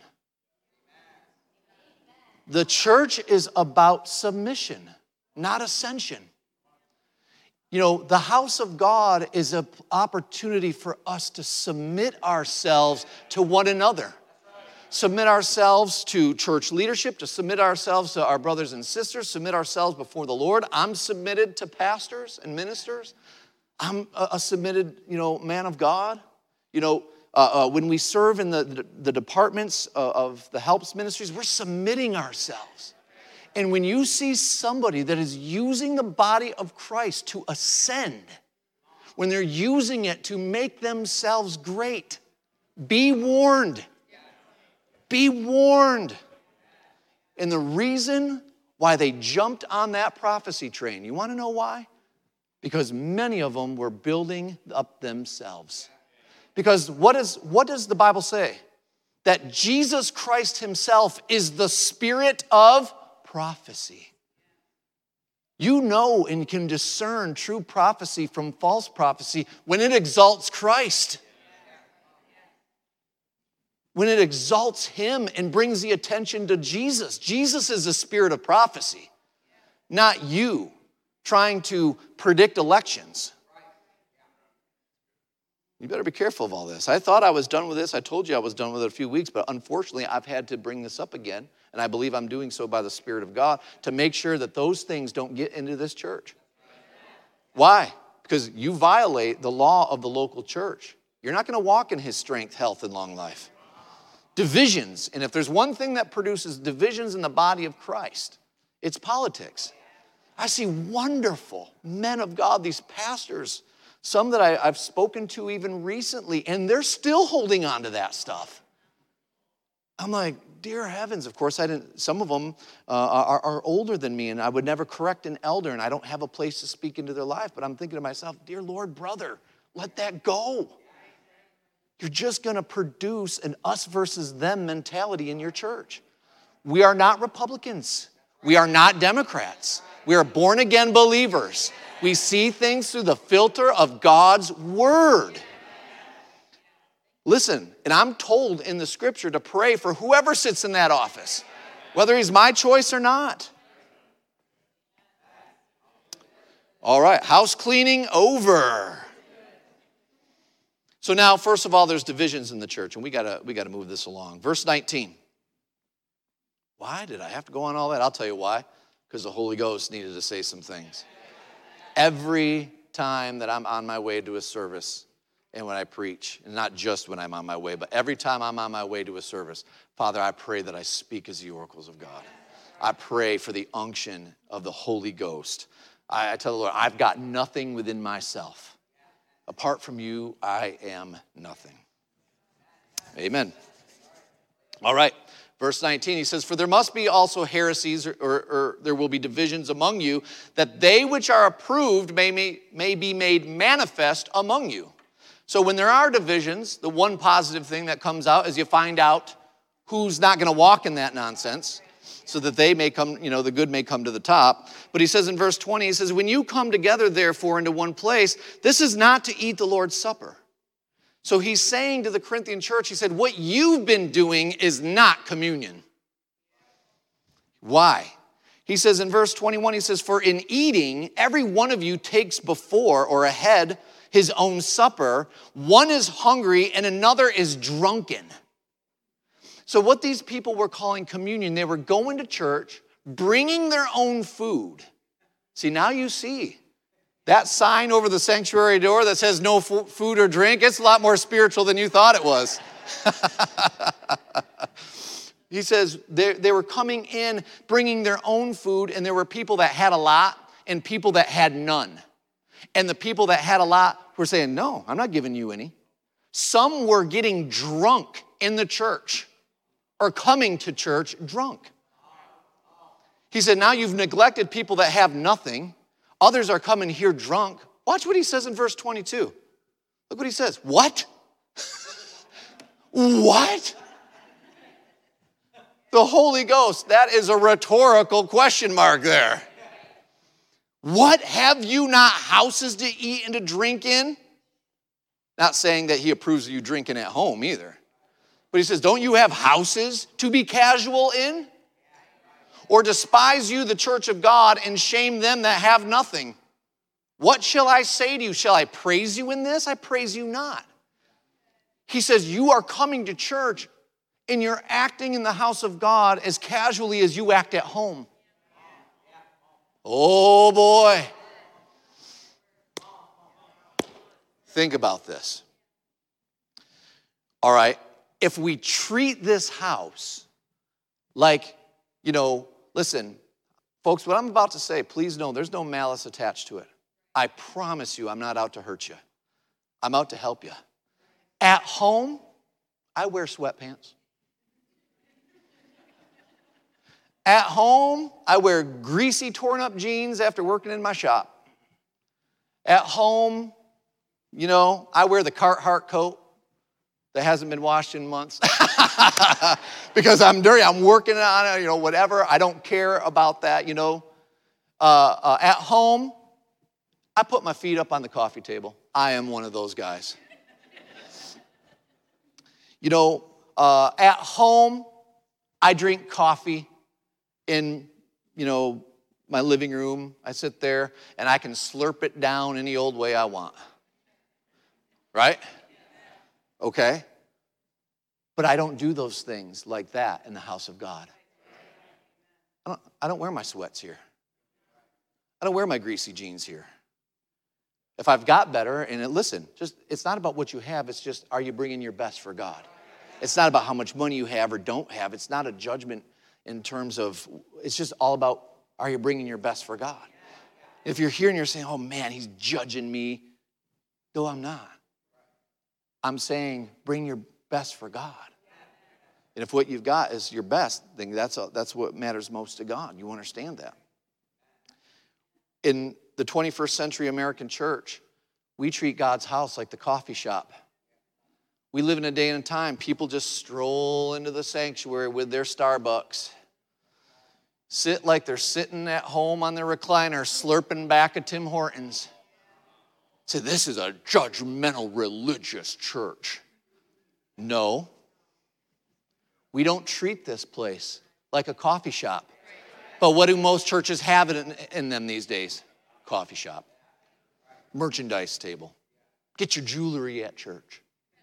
The church is about submission, not ascension. The house of God is an opportunity for us to submit ourselves to one another. Submit ourselves to church leadership, to submit ourselves to our brothers and sisters, submit ourselves before the Lord. I'm submitted to pastors and ministers. I'm a submitted, man of God. When we serve in the departments of the helps ministries, we're submitting ourselves. And when you see somebody that is using the body of Christ to ascend, when they're using it to make themselves great, be warned. Be warned. And the reason why they jumped on that prophecy train, you want to know why? Because many of them were building up themselves. Because what does the Bible say? That Jesus Christ himself is the spirit of prophecy. You know and can discern true prophecy from false prophecy when it exalts Christ. When it exalts him and brings the attention to Jesus. Jesus is the spirit of prophecy, not you trying to predict elections. You better be careful of all this. I thought I was done with this. I told you I was done with it a few weeks, but unfortunately I've had to bring this up again, and I believe I'm doing so by the Spirit of God to make sure that those things don't get into this church. Why? Because you violate the law of the local church. You're not going to walk in his strength, health, and long life. Divisions. And if there's one thing that produces divisions in the body of Christ, it's politics. I see wonderful men of God, these pastors, some that I've spoken to even recently, and they're still holding on to that stuff. I'm like, dear heavens, of course some of them are older than me, and I would never correct an elder, and I don't have a place to speak into their life, but I'm thinking to myself, dear Lord, brother, let that go. You're just going to produce an us versus them mentality in your church. We are not Republicans. We are not Democrats. We are born-again believers. We see things through the filter of God's word. Listen, and I'm told in the scripture to pray for whoever sits in that office, whether he's my choice or not. All right, house cleaning over. So now, first of all, there's divisions in the church, and we gotta move this along. Verse 19. Why did I have to go on all that? I'll tell you why. Because the Holy Ghost needed to say some things. Every time that I'm on my way to a service, and when I preach, and not just when I'm on my way, but every time I'm on my way to a service, Father, I pray that I speak as the oracles of God. I pray for the unction of the Holy Ghost. I tell the Lord, I've got nothing within myself. Apart from you, I am nothing. Amen. All right. Verse 19, he says, for there must be also heresies, or there will be divisions among you, that they which are approved may be made manifest among you. So when there are divisions, the one positive thing that comes out is you find out who's not going to walk in that nonsense, so that they may come, the good may come to the top. But he says in verse 20, he says, when you come together, therefore, into one place, this is not to eat the Lord's Supper. So he's saying to the Corinthian church, he said, what you've been doing is not communion. Why? He says in verse 21, he says, for in eating, every one of you takes before or ahead his own supper. One is hungry and another is drunken. So what these people were calling communion, they were going to church, bringing their own food. See, now you see. That sign over the sanctuary door that says no food or drink, it's a lot more spiritual than you thought it was. He says they were coming in, bringing their own food, and there were people that had a lot and people that had none. And the people that had a lot were saying, no, I'm not giving you any. Some were getting drunk in the church or coming to church drunk. He said, now you've neglected people that have nothing. Others are coming here drunk. Watch what he says in verse 22. Look what he says. What? What? The Holy Ghost. That is a rhetorical question mark there. What? Have you not houses to eat and to drink in? Not saying that he approves of you drinking at home either. But he says, don't you have houses to be casual in? Or despise you the church of God and shame them that have nothing? What shall I say to you? Shall I praise you in this? I praise you not. He says, you are coming to church and you're acting in the house of God as casually as you act at home. Oh boy. Think about this. All right, if we treat this house like, listen, folks, what I'm about to say, please know there's no malice attached to it. I promise you I'm not out to hurt you. I'm out to help you. At home, I wear sweatpants. At home, I wear greasy, torn up jeans after working in my shop. At home, I wear the Carhartt coat that hasn't been washed in months because I'm dirty. I'm working on it, whatever. I don't care about that, At home, I put my feet up on the coffee table. I am one of those guys. At home, I drink coffee in, my living room. I sit there and I can slurp it down any old way I want. Right? Okay? But I don't do those things like that in the house of God. I don't wear my sweats here. I don't wear my greasy jeans here. If I've got better, and listen, it's not about what you have, it's just, are you bringing your best for God? It's not about how much money you have or don't have. It's not a judgment in terms of, it's just all about, are you bringing your best for God? If you're here and you're saying, oh man, he's judging me. No, I'm not. I'm saying, bring your best for God. And if what you've got is your best, then that's what matters most to God. You understand that. In the 21st century American church, we treat God's house like the coffee shop. We live in a day and a time, people just stroll into the sanctuary with their Starbucks. Sit like they're sitting at home on their recliner, slurping back at Tim Hortons. Say, this is a judgmental religious church. No. We don't treat this place like a coffee shop. But what do most churches have in them these days? Coffee shop. Merchandise table. Get your jewelry at church.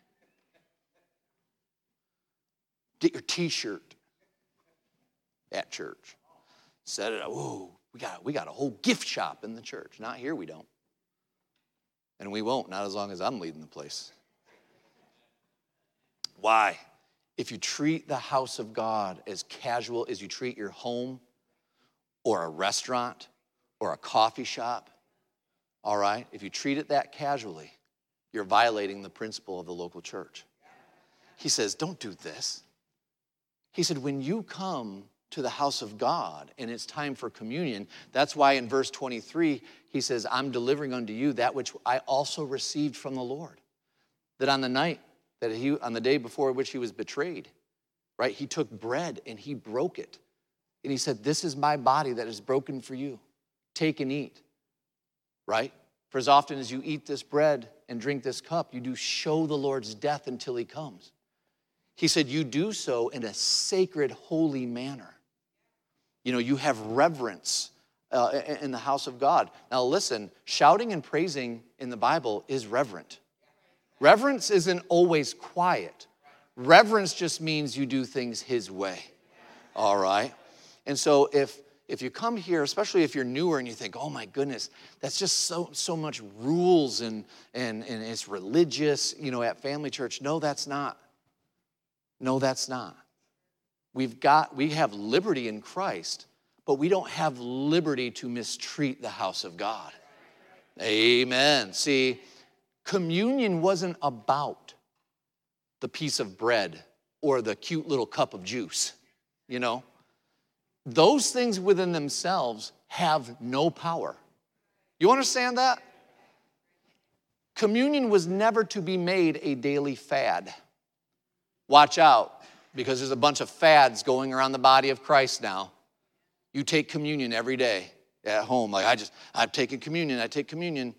Get your t-shirt at church. Set it up. Ooh, we got a whole gift shop in the church. Not here, we don't. And we won't, not as long as I'm leading the place. Why? If you treat the house of God as casual as you treat your home or a restaurant or a coffee shop, all right? If you treat it that casually, you're violating the principle of the local church. He says, don't do this. He said, when you come to the house of God and it's time for communion, that's why in verse 23, he says, I'm delivering unto you that which I also received from the Lord. That on the day before which he was betrayed, right, he took bread and he broke it. And he said, this is my body that is broken for you. Take and eat, right? For as often as you eat this bread and drink this cup, you do show the Lord's death until he comes. He said, you do so in a sacred, holy manner. You know, you have reverence in the house of God. Now listen, shouting and praising in the Bible is reverent. Reverence isn't always quiet. Reverence just means you do things his way. All right? And so if you come here, especially if you're newer and you think, oh my goodness, that's just so much rules and it's religious, you know, at Family Church. No, that's not. No, that's not. We have liberty in Christ, but we don't have liberty to mistreat the house of God. Amen. See, communion wasn't about the piece of bread or the cute little cup of juice, you know. Those things within themselves have no power. You understand that? Communion was never to be made a daily fad. Watch out, because there's a bunch of fads going around the body of Christ now. You take communion every day at home. Like, I've taken communion, I take communion.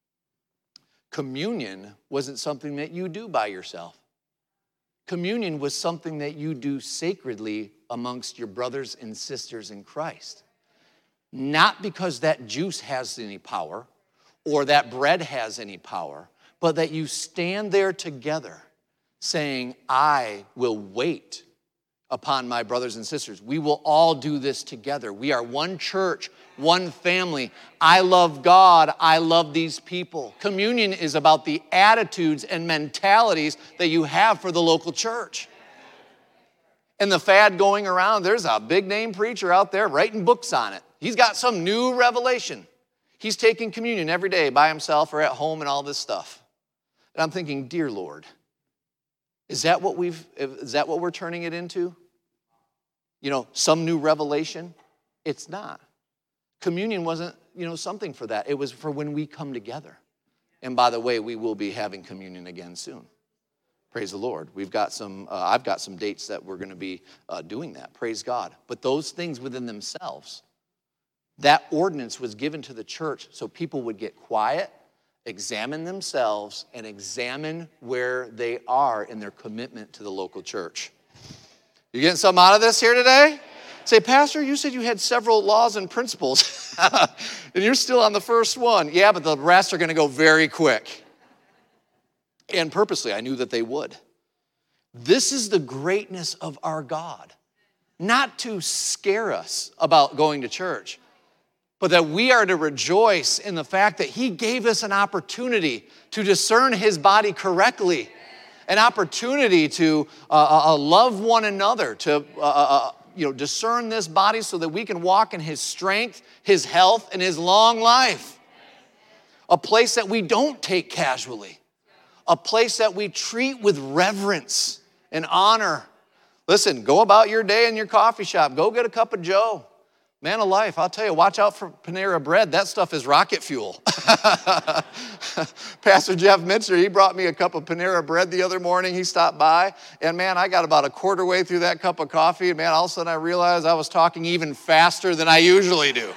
Communion wasn't something that you do by yourself. Communion was something that you do sacredly amongst your brothers and sisters in Christ. Not because that juice has any power or that bread has any power, but that you stand there together saying, I will wait upon my brothers and sisters. We will all do this together. We are one church, one family. I love God. I love these people. Communion is about the attitudes and mentalities that you have for the local church. And the fad going around, there's a big name preacher out there writing books on it. He's got some new revelation. He's taking communion every day by himself or at home and all this stuff. And I'm thinking, dear Lord, is that what we're turning it into? You know, some new revelation? It's not. Communion wasn't, something for that. It was for when we come together. And by the way, we will be having communion again soon. Praise the Lord. I've got some dates that we're going to be doing that. Praise God. But those things within themselves, that ordinance was given to the church so people would get quiet, examine themselves, and examine where they are in their commitment to the local church. You getting something out of this here today? Say, Pastor, you said you had several laws and principles, and you're still on the first one. Yeah, but the rest are going to go very quick. And purposely, I knew that they would. This is the greatness of our God. Not to scare us about going to church, but that we are to rejoice in the fact that he gave us an opportunity to discern his body correctly. an opportunity to love one another, to discern this body so that we can walk in his strength, his health, and his long life. A place that we don't take casually. A place that we treat with reverence and honor. Listen, go about your day in your coffee shop. Go get a cup of Joe. Man of life, I'll tell you, watch out for Panera Bread. That stuff is rocket fuel. Pastor Jeff Mitzer, he brought me a cup of Panera Bread the other morning. He stopped by, and man, I got about a quarter way through that cup of coffee, and man, all of a sudden I realized I was talking even faster than I usually do.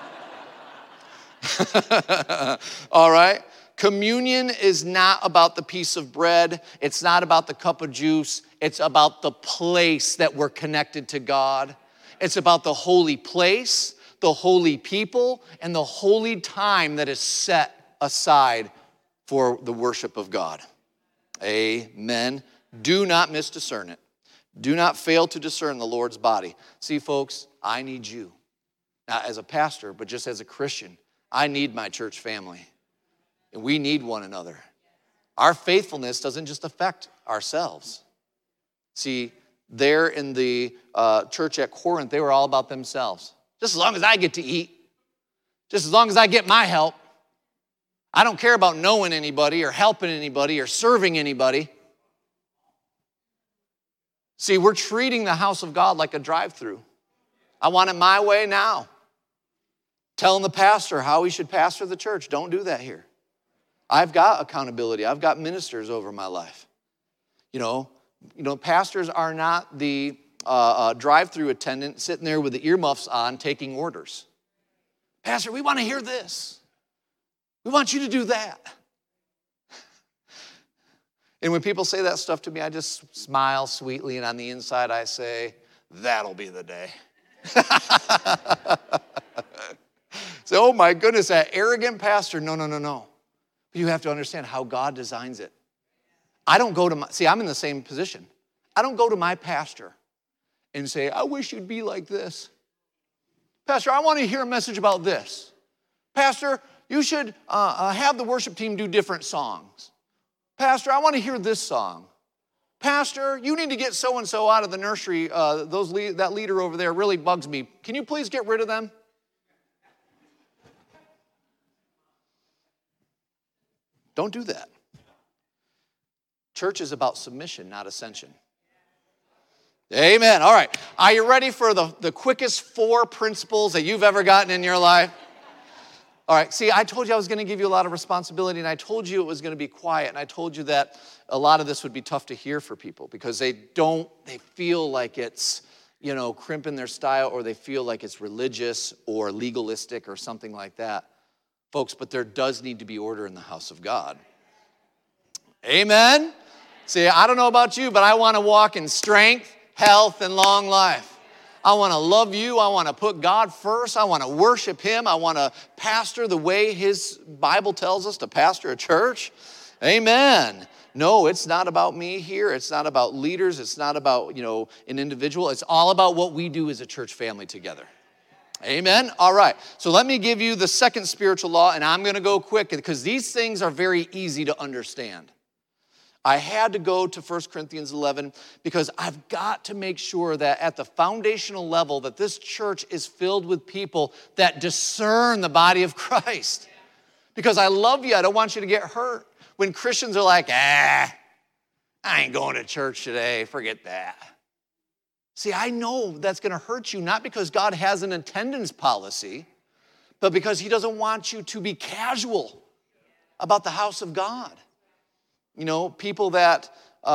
All right? Communion is not about the piece of bread. It's not about the cup of juice. It's about the place that we're connected to God. It's about the holy place, the holy people, and the holy time that is set aside for the worship of God. Amen. Do not misdiscern it. Do not fail to discern the Lord's body. See, folks, I need you. Not as a pastor, but just as a Christian. I need my church family. And we need one another. Our faithfulness doesn't just affect ourselves. See, there in the church at Corinth, they were all about themselves. Just as long as I get to eat, just as long as I get my help, I don't care about knowing anybody or helping anybody or serving anybody. See, we're treating the house of God like a drive-through. I want it my way now. Telling the pastor how he should pastor the church. Don't do that here. I've got accountability. I've got ministers over my life. You know, pastors are not the drive-through attendant sitting there with the earmuffs on taking orders. Pastor, we want to hear this. We want you to do that. And when people say that stuff to me, I just smile sweetly, and on the inside I say, that'll be the day. Say, oh my goodness, that arrogant pastor. No. But you have to understand how God designs it. I don't go to I'm in the same position. I don't go to my pastor and say, I wish you'd be like this. Pastor, I want to hear a message about this. Pastor, you should have the worship team do different songs. Pastor, I want to hear this song. Pastor, you need to get so-and-so out of the nursery. That leader over there really bugs me. Can you please get rid of them? Don't do that. Church is about submission, not ascension. Amen. All right. Are you ready for the quickest 4 principles that you've ever gotten in your life? All right. See, I told you I was going to give you a lot of responsibility, and I told you it was going to be quiet, and I told you that a lot of this would be tough to hear for people because they feel like it's, crimping their style, or they feel like it's religious or legalistic or something like that. Folks, but there does need to be order in the house of God. Amen? See, I don't know about you, but I want to walk in strength, health, and long life. I want to love you. I want to put God first. I want to worship him. I want to pastor the way his Bible tells us to pastor a church. Amen. No, it's not about me here. It's not about leaders. It's not about, an individual. It's all about what we do as a church family together. Amen? All right. So let me give you the second spiritual law, and I'm going to go quick because these things are very easy to understand. I had to go to 1 Corinthians 11 because I've got to make sure that at the foundational level that this church is filled with people that discern the body of Christ. Because I love you. I don't want you to get hurt. When Christians are like, I ain't going to church today. Forget that. See, I know that's going to hurt you, not because God has an attendance policy, but because he doesn't want you to be casual about the house of God. People that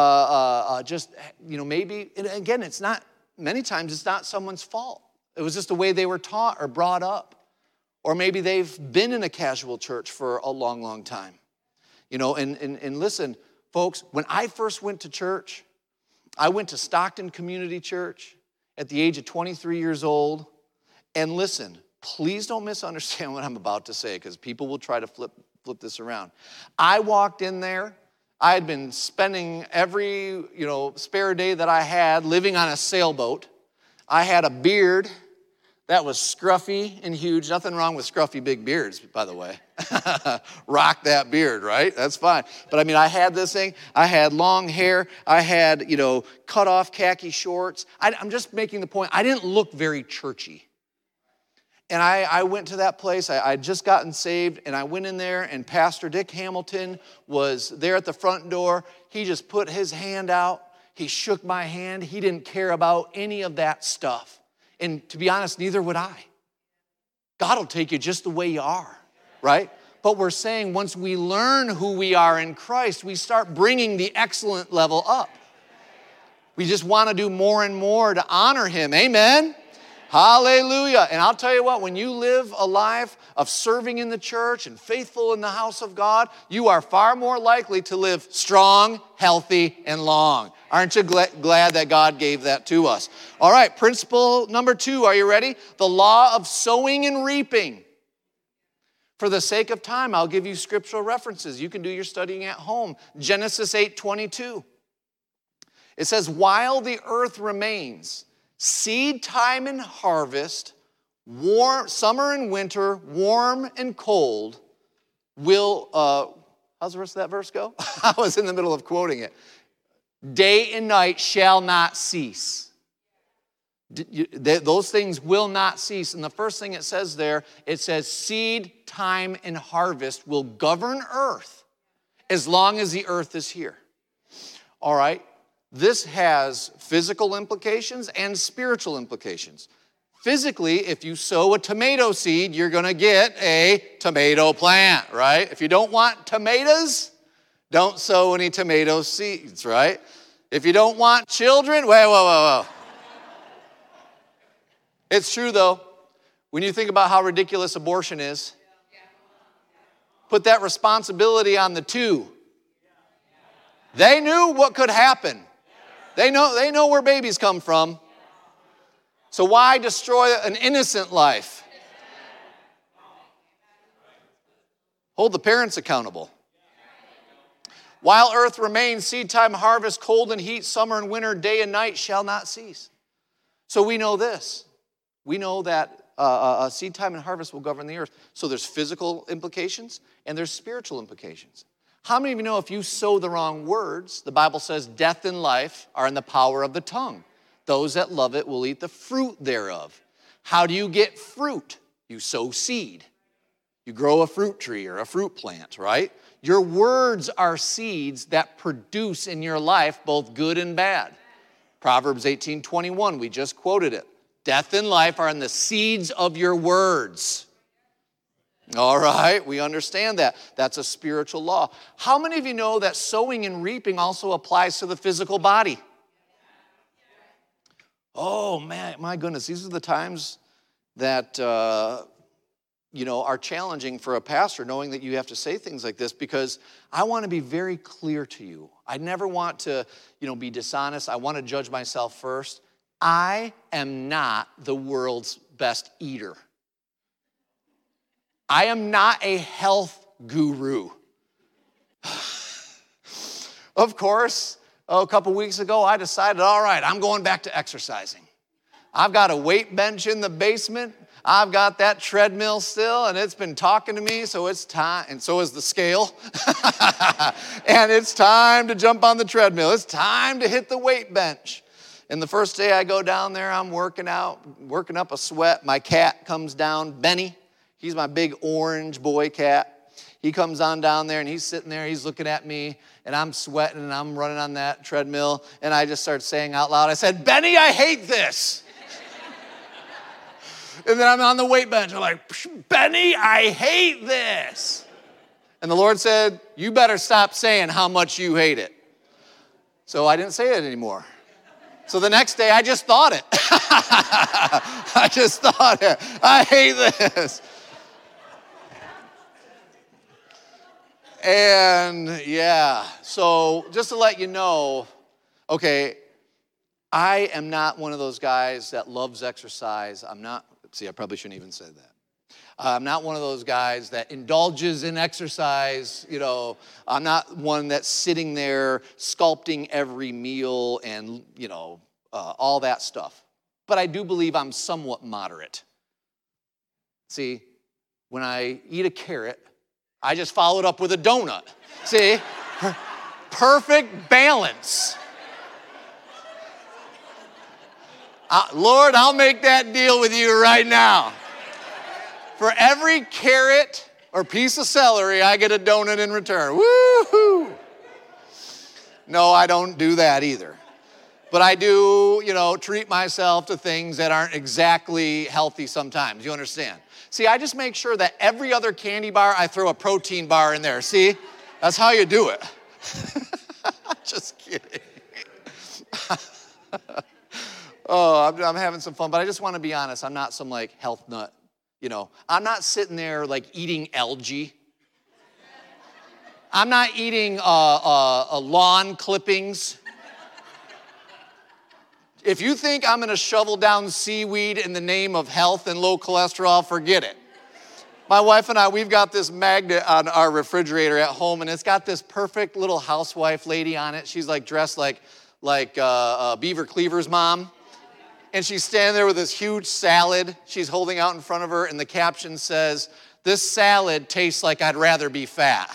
maybe, and again, many times it's not someone's fault. It was just the way they were taught or brought up. Or maybe they've been in a casual church for a long, long time. And listen, folks, when I first went to church, I went to Stockton Community Church at the age of 23 years old. And listen, please don't misunderstand what I'm about to say because people will try to flip this around. I walked in there. I had been spending every, spare day that I had living on a sailboat. I had a beard that was scruffy and huge. Nothing wrong with scruffy big beards, by the way. Rock that beard, right? That's fine. But I mean, I had this thing. I had long hair. I had, cut off khaki shorts. I'm just making the point. I didn't look very churchy. And I went to that place. I'd just gotten saved, and I went in there, and Pastor Dick Hamilton was there at the front door. He just put his hand out. He shook my hand. He didn't care about any of that stuff. And to be honest, neither would I. God will take you just the way you are, right? But we're saying once we learn who we are in Christ, we start bringing the excellent level up. We just want to do more and more to honor Him. Amen? Hallelujah. And I'll tell you what, when you live a life of serving in the church and faithful in the house of God, you are far more likely to live strong, healthy, and long. Aren't you glad that God gave that to us? All right, principle number 2, are you ready? The law of sowing and reaping. For the sake of time, I'll give you scriptural references. You can do your studying at home. Genesis 8:22. It says, while the earth remains, seed time and harvest, summer and winter, warm and cold, will, how's the rest of that verse go? I was in the middle of quoting it. Day and night shall not cease. Those things will not cease. And the first thing it says there, it says seed, time, and harvest will govern earth as long as the earth is here. All right? This has physical implications and spiritual implications. Physically, if you sow a tomato seed, you're going to get a tomato plant, right? If you don't want tomatoes, don't sow any tomato seeds, right? If you don't want children, whoa. It's true, though. When you think about how ridiculous abortion is, put that responsibility on the two. They knew what could happen. They know where babies come from. So why destroy an innocent life? Hold the parents accountable. While earth remains, seed time, harvest, cold and heat, summer and winter, day and night shall not cease. So we know this. We know that seed time and harvest will govern the earth. So there's physical implications and there's spiritual implications. How many of you know if you sow the wrong words, the Bible says death and life are in the power of the tongue. Those that love it will eat the fruit thereof. How do you get fruit? You sow seed. You grow a fruit tree or a fruit plant, right? Your words are seeds that produce in your life both good and bad. Proverbs 18:21, we just quoted it. Death and life are in the seeds of your words. All right, we understand that. That's a spiritual law. How many of you know that sowing and reaping also applies to the physical body? Oh, man, my goodness. These are the times that, are challenging for a pastor, knowing that you have to say things like this, because I want to be very clear to you. I never want to, be dishonest. I want to judge myself first. I am not the world's best eater. I am not a health guru. Of course, a couple weeks ago, I decided, all right, I'm going back to exercising. I've got a weight bench in the basement. I've got that treadmill still, and it's been talking to me, so it's time, and so is the scale. And it's time to jump on the treadmill. It's time to hit the weight bench. And the first day I go down there, I'm working up a sweat. My cat comes down, Benny. He's my big orange boy cat. He comes on down there, and he's sitting there. He's looking at me, and I'm sweating, and I'm running on that treadmill. And I just start saying out loud, I said, Benny, I hate this. And then I'm on the weight bench. I'm like, Benny, I hate this. And the Lord said, you better stop saying how much you hate it. So I didn't say it anymore. So the next day, I just thought it. I just thought it. I hate this. And yeah, so just to let you know, okay, I am not one of those guys that loves exercise. I probably shouldn't even say that. I'm not one of those guys that indulges in exercise. I'm not one that's sitting there sculpting every meal and, all that stuff. But I do believe I'm somewhat moderate. See, when I eat a carrot, I just follow it up with a donut. See, perfect balance. Lord, I'll make that deal with you right now. For every carrot or piece of celery, I get a donut in return. Woo-hoo! No, I don't do that either. But I do, treat myself to things that aren't exactly healthy sometimes. You understand? See, I just make sure that every other candy bar, I throw a protein bar in there. See? That's how you do it. Just kidding. Oh, I'm having some fun, but I just want to be honest. I'm not some health nut. I'm not sitting there eating algae. I'm not eating lawn clippings. If you think I'm going to shovel down seaweed in the name of health and low cholesterol, forget it. My wife and I, we've got this magnet on our refrigerator at home, and it's got this perfect little housewife lady on it. She's dressed like Beaver Cleaver's mom. And she's standing there with this huge salad she's holding out in front of her, and the caption says, "This salad tastes like I'd rather be fat."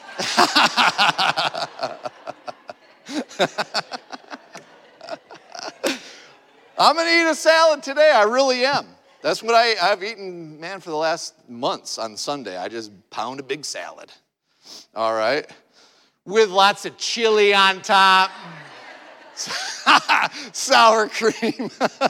I'm going to eat a salad today. I really am. That's what I've eaten, for the last months on Sunday. I just pound a big salad. All right. With lots of chili on top. Sour cream.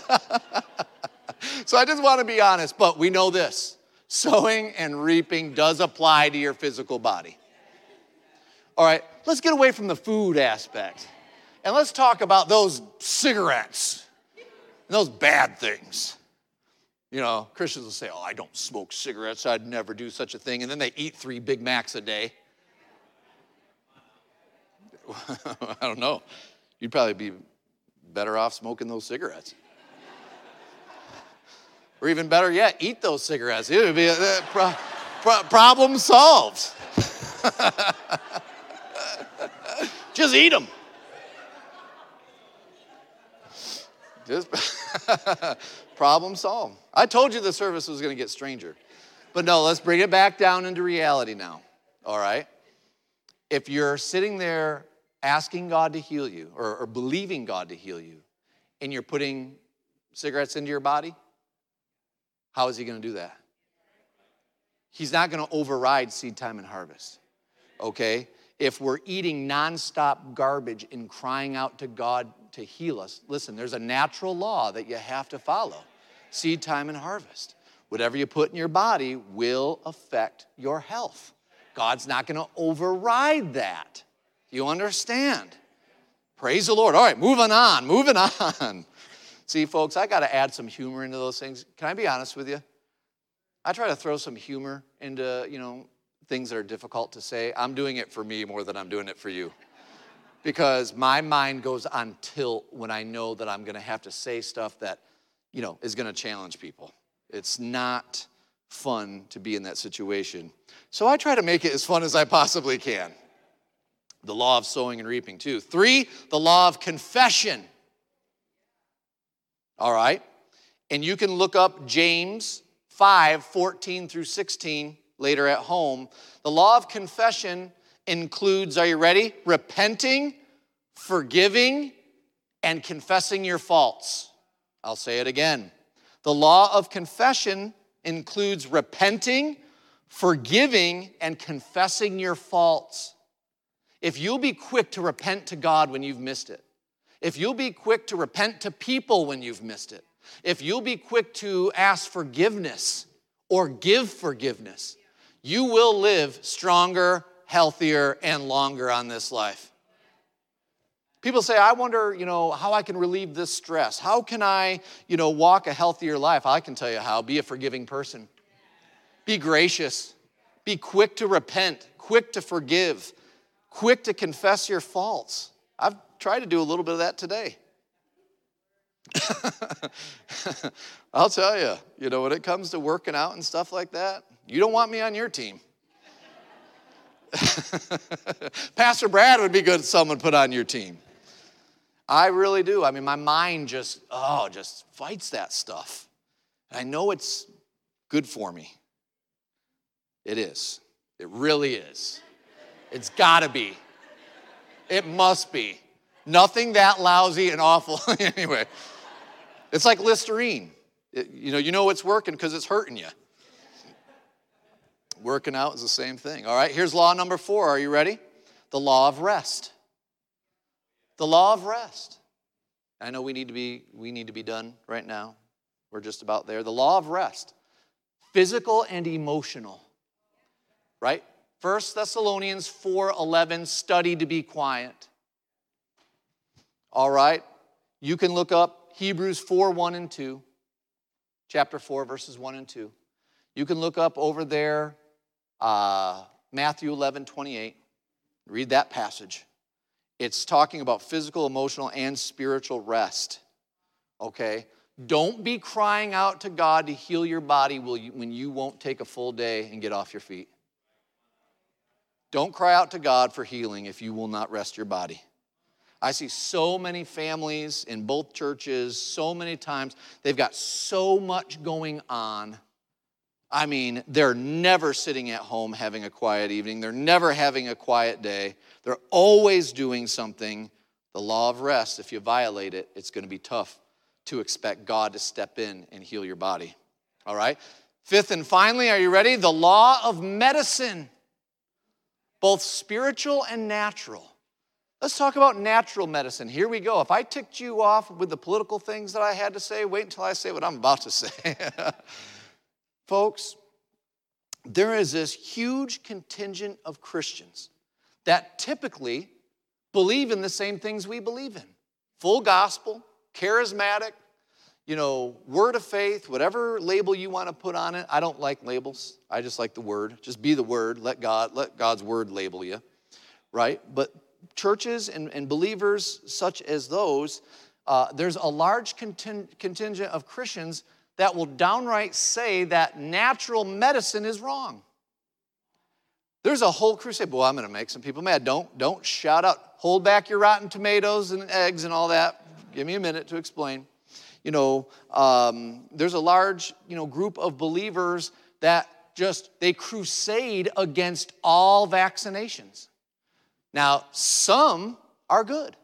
So I just want to be honest, but we know this. Sowing and reaping does apply to your physical body. All right, let's get away from the food aspect. And let's talk about those cigarettes and those bad things. Christians will say, "Oh, I don't smoke cigarettes. I'd never do such a thing." And then they eat 3 Big Macs a day. I don't know. You'd probably be better off smoking those cigarettes. Or even better yet, eat those cigarettes. It would be problem solved. Just eat them. Just problem solved. I told you the service was going to get stranger. But no, let's bring it back down into reality now. All right? If you're sitting there asking God to heal you or believing God to heal you, and you're putting cigarettes into your body, how is he going to do that? He's not going to override seed time and harvest, okay? If we're eating nonstop garbage and crying out to God to heal us, listen, there's a natural law that you have to follow. Seed time and harvest. Whatever you put in your body will affect your health. God's not going to override that. You understand? Praise the Lord. All right, moving on. See, folks, I got to add some humor into those things. Can I be honest with you? I try to throw some humor into, things that are difficult to say. I'm doing it for me more than I'm doing it for you. Because my mind goes on tilt when I know that I'm going to have to say stuff that, is going to challenge people. It's not fun to be in that situation. So I try to make it as fun as I possibly can. The law of sowing and reaping, too. 3, the law of confession. All right? And you can look up James 5:14 through 16 later at home. The law of confession includes, are you ready? Repenting, forgiving, and confessing your faults. I'll say it again. The law of confession includes repenting, forgiving, and confessing your faults. If you'll be quick to repent to God when you've missed it, if you'll be quick to repent to people when you've missed it, if you'll be quick to ask forgiveness or give forgiveness, you will live stronger, healthier, and longer on this life. People say, I wonder, how I can relieve this stress. How can I, walk a healthier life? I can tell you how. Be a forgiving person. Be gracious. Be quick to repent, quick to forgive, quick to confess your faults. I've tried to do a little bit of that today. I'll tell you, when it comes to working out and stuff like that, you don't want me on your team. Pastor Brad would be good at someone put on your team. I really do. I mean, my mind just fights that stuff. And I know it's good for me. It is. It really is. It's gotta be. It must be. Nothing that lousy and awful. Anyway, it's like Listerine. You know it's working because it's hurting you. Working out is the same thing. All right, here's law number 4. Are you ready? The law of rest. The law of rest. I know we need to be done right now. We're just about there. The law of rest. Physical and emotional. Right? 1 Thessalonians 4:11, study to be quiet. All right? You can look up Hebrews 4:1 and 2. Chapter 4, verses 1 and 2. You can look up over there Matthew 11:28. Read that passage. It's talking about physical, emotional, and spiritual rest. Okay? Don't be crying out to God to heal your body when you won't take a full day and get off your feet. Don't cry out to God for healing if you will not rest your body. I see so many families in both churches, so many times, they've got so much going on. I mean, they're never sitting at home having a quiet evening. They're never having a quiet day. They're always doing something. The law of rest, if you violate it, it's going to be tough to expect God to step in and heal your body. All right? 5th and finally, are you ready? The law of medicine, both spiritual and natural. Let's talk about natural medicine. Here we go. If I ticked you off with the political things that I had to say, wait until I say what I'm about to say. Folks, there is this huge contingent of Christians that typically believe in the same things we believe in. Full gospel, charismatic, word of faith, whatever label you want to put on it. I don't like labels. I just like the word. Just be the word. Let God's word label you, right? But churches and believers such as those, there's a large contingent of Christians that will downright say that natural medicine is wrong. There's a whole crusade. Boy, I'm going to make some people mad. Don't shout out. Hold back your rotten tomatoes and eggs and all that. Give me a minute to explain. There's a large, group of believers that they crusade against all vaccinations. Now, some are good.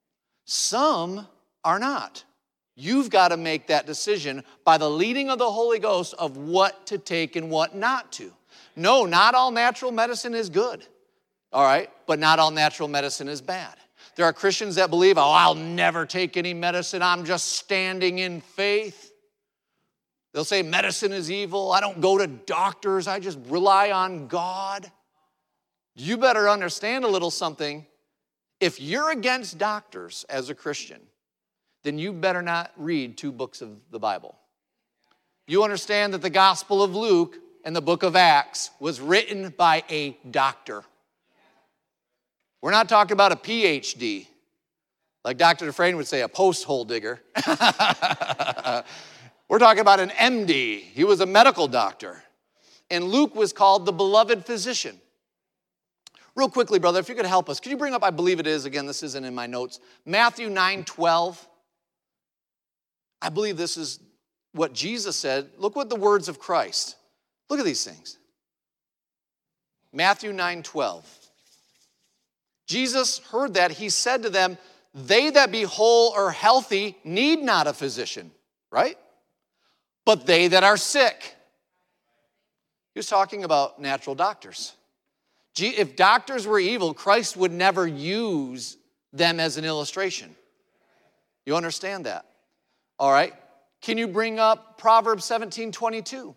Some are not. You've got to make that decision by the leading of the Holy Ghost of what to take and what not to. No, not all natural medicine is good, all right? But not all natural medicine is bad. There are Christians that believe, I'll never take any medicine. I'm just standing in faith. They'll say medicine is evil. I don't go to doctors. I just rely on God. You better understand a little something. If you're against doctors as a Christian, then you better not read 2 books of the Bible. You understand that the Gospel of Luke and the book of Acts was written by a doctor. We're not talking about a PhD, like Dr. Dufresne would say, a post-hole digger. We're talking about an MD. He was a medical doctor. And Luke was called the beloved physician. Real quickly, brother, if you could help us, could you bring up, I believe it is, again, this isn't in my notes, Matthew 9:12. I believe this is what Jesus said. Look what the words of Christ. Look at these things. Matthew 9:12. Jesus heard that. He said to them, they that be whole or healthy need not a physician, right? But they that are sick. He was talking about natural doctors. If doctors were evil, Christ would never use them as an illustration. You understand that? All right. Can you bring up Proverbs 17:22?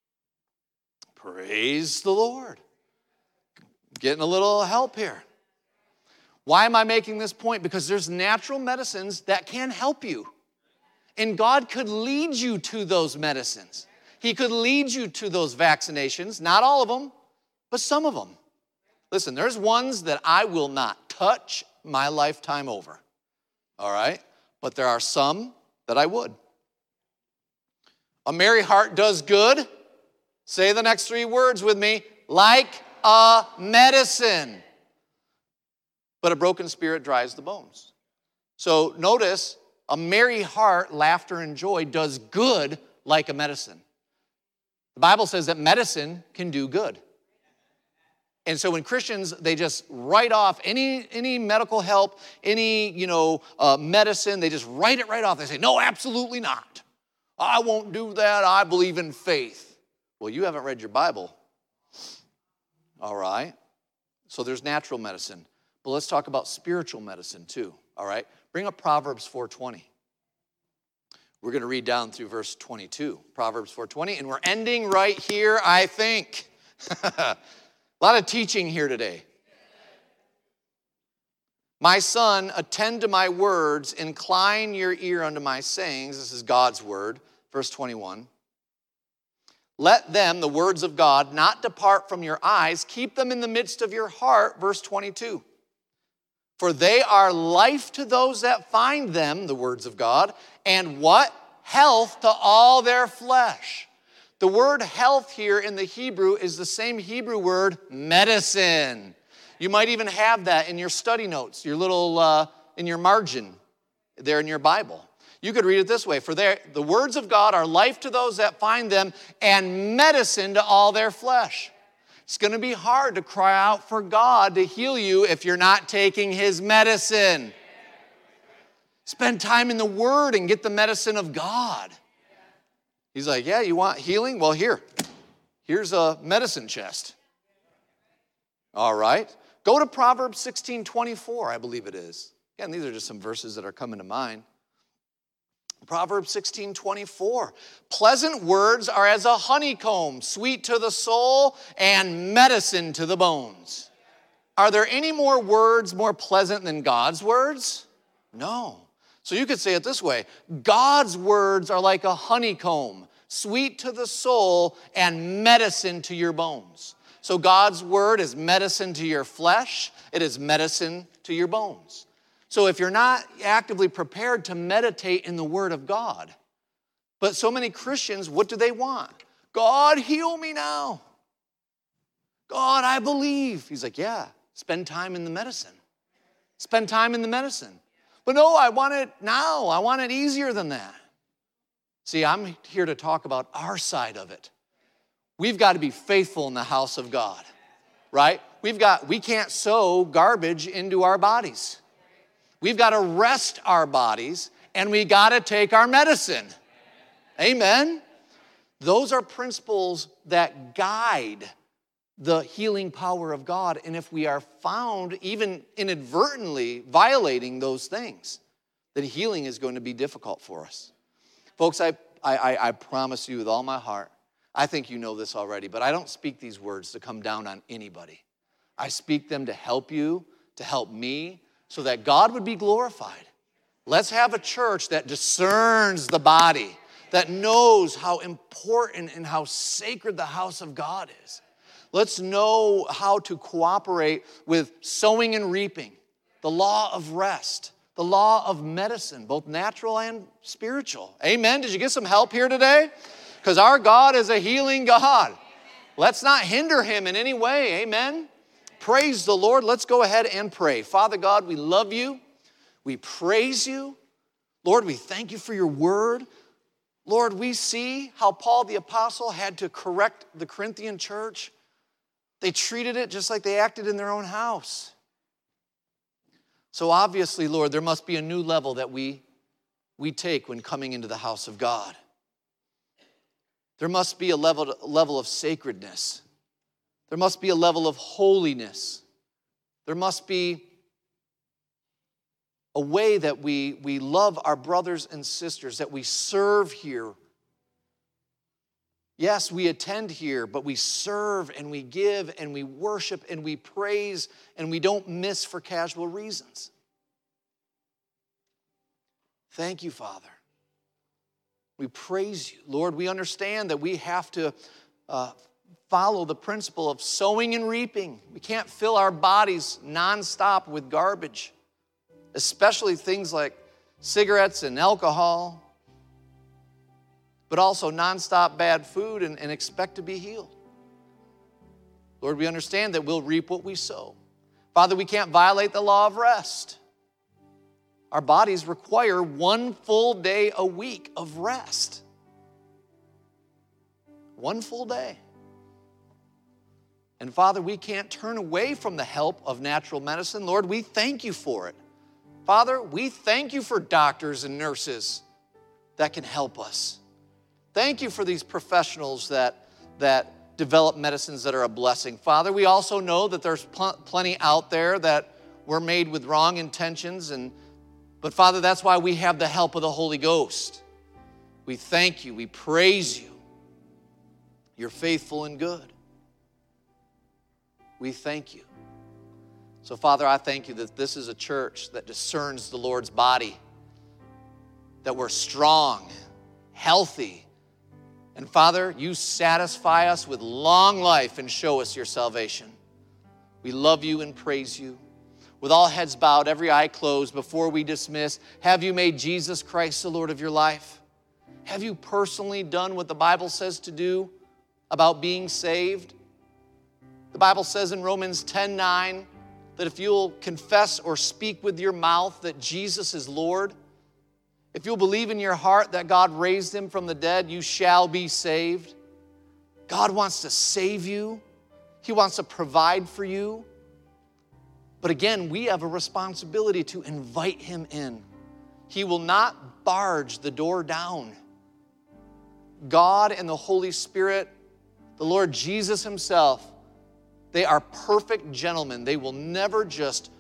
Praise the Lord. Getting a little help here. Why am I making this point? Because there's natural medicines that can help you. And God could lead you to those medicines. He could lead you to those vaccinations. Not all of them, but some of them. Listen, there's ones that I will not touch my lifetime over. All right? But there are some that I would. A merry heart does good. Say the next 3 words with me. Like a medicine. But a broken spirit dries the bones. So notice, a merry heart, laughter, and joy does good like a medicine. The Bible says that medicine can do good. And so when Christians, they just write off any medical help, any, medicine, they just write it right off. They say, no, absolutely not. I won't do that. I believe in faith. Well, you haven't read your Bible. All right. So there's natural medicine. But let's talk about spiritual medicine too. All right. Bring up Proverbs 4:20. We're going to read down through verse 22. Proverbs 4:20. And we're ending right here, I think. A lot of teaching here today. My son, attend to my words, incline your ear unto my sayings. This is God's word. Verse 21. Let them, the words of God, not depart from your eyes. Keep them in the midst of your heart. Verse 22. For they are life to those that find them, the words of God, and what? Health to all their flesh. The word health here in the Hebrew is the same Hebrew word medicine. You might even have that in your study notes, your little, in your margin there in your Bible. You could read it this way. For the words of God are life to those that find them and medicine to all their flesh. It's going to be hard to cry out for God to heal you if you're not taking his medicine. Spend time in the Word and get the medicine of God. He's like, yeah, you want healing? Well, here's a medicine chest. All right. Go to Proverbs 16:24, I believe it is. Again, these are just some verses that are coming to mind. Proverbs 16:24. Pleasant words are as a honeycomb, sweet to the soul and medicine to the bones. Are there any more words more pleasant than God's words? No. So you could say it this way. God's words are like a honeycomb, sweet to the soul and medicine to your bones. So God's word is medicine to your flesh. It is medicine to your bones. So if you're not actively prepared to meditate in the word of God, but so many Christians, what do they want? God, heal me now. God, I believe. He's like, yeah, spend time in the medicine. Spend time in the medicine. But no, I want it now. I want it easier than that. See, I'm here to talk about our side of it. We've got to be faithful in the house of God, right? We can't sow garbage into our bodies. We've got to rest our bodies, and we got to take our medicine. Amen? Those are principles that guide the healing power of God. And if we are found even inadvertently violating those things, then healing is going to be difficult for us. Folks, I promise you with all my heart, I think you know this already, but I don't speak these words to come down on anybody. I speak them to help you, to help me, so that God would be glorified. Let's have a church that discerns the body, that knows how important and how sacred the house of God is. Let's know how to cooperate with sowing and reaping, the law of rest, the law of medicine, both natural and spiritual. Amen? Did you get some help here today? Because our God is a healing God. Let's not hinder him in any way. Amen? Praise the Lord. Let's go ahead and pray. Father God, we love you. We praise you. Lord, we thank you for your word. Lord, we see how Paul the apostle had to correct the Corinthian church. They treated it just like they acted in their own house. So obviously, Lord, there must be a new level that we take when coming into the house of God. There must be a level of sacredness. There must be a level of holiness. There must be a way that we love our brothers and sisters, that we serve here. Yes, we attend here, but we serve and we give and we worship and we praise and we don't miss for casual reasons. Thank you, Father. We praise you. Lord, we understand that we have to follow the principle of sowing and reaping. We can't fill our bodies nonstop with garbage, especially things like cigarettes and alcohol, but also nonstop bad food and expect to be healed. Lord, we understand that we'll reap what we sow. Father, we can't violate the law of rest. Our bodies require 1 full day a week of rest. 1 full day. And Father, we can't turn away from the help of natural medicine. Lord, we thank you for it. Father, we thank you for doctors and nurses that can help us. Thank you for these professionals that develop medicines that are a blessing. Father, we also know that there's plenty out there that were made with wrong intentions, but Father, that's why we have the help of the Holy Ghost. We thank you. We praise you. You're faithful and good. We thank you. So, Father, I thank you that this is a church that discerns the Lord's body, that we're strong, healthy. And, Father, you satisfy us with long life and show us your salvation. We love you and praise you. With all heads bowed, every eye closed, before we dismiss, have you made Jesus Christ the Lord of your life? Have you personally done what the Bible says to do about being saved? The Bible says in Romans 10:9 that if you'll confess or speak with your mouth that Jesus is Lord, if you'll believe in your heart that God raised him from the dead, you shall be saved. God wants to save you. He wants to provide for you. But again, we have a responsibility to invite him in. He will not barge the door down. God and the Holy Spirit, the Lord Jesus himself, they are perfect gentlemen. They will never just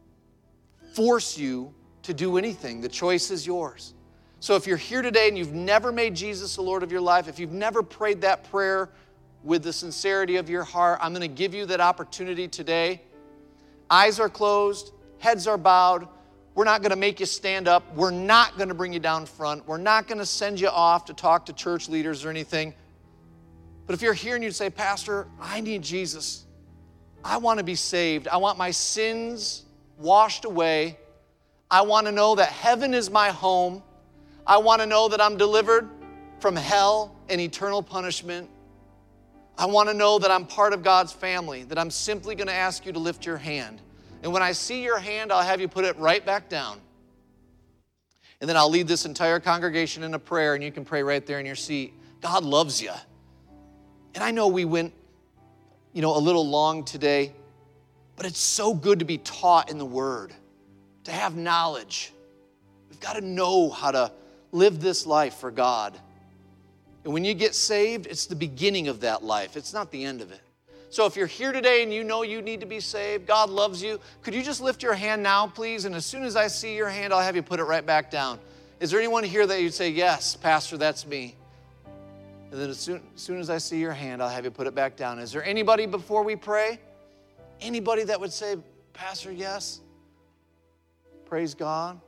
force you to do anything. The choice is yours. So if you're here today and you've never made Jesus the Lord of your life, if you've never prayed that prayer with the sincerity of your heart, I'm going to give you that opportunity today. Eyes are closed, heads are bowed. We're not going to make you stand up. We're not going to bring you down front. We're not going to send you off to talk to church leaders or anything. But if you're here and you say, Pastor, I need Jesus. I want to be saved. I want my sins washed away. I want to know that heaven is my home. I want to know that I'm delivered from hell and eternal punishment. I want to know that I'm part of God's family, that I'm simply going to ask you to lift your hand. And when I see your hand, I'll have you put it right back down. And then I'll lead this entire congregation in a prayer, and you can pray right there in your seat. God loves you. And I know we went, a little long today, but it's so good to be taught in the Word, to have knowledge. We've got to know how to live this life for God. And when you get saved, it's the beginning of that life. It's not the end of it. So if you're here today and you know you need to be saved, God loves you, could you just lift your hand now, please? And as soon as I see your hand, I'll have you put it right back down. Is there anyone here that you'd say, yes, Pastor, that's me? And then as soon as I see your hand, I'll have you put it back down. Is there anybody before we pray? Anybody that would say, Pastor, yes? Praise God.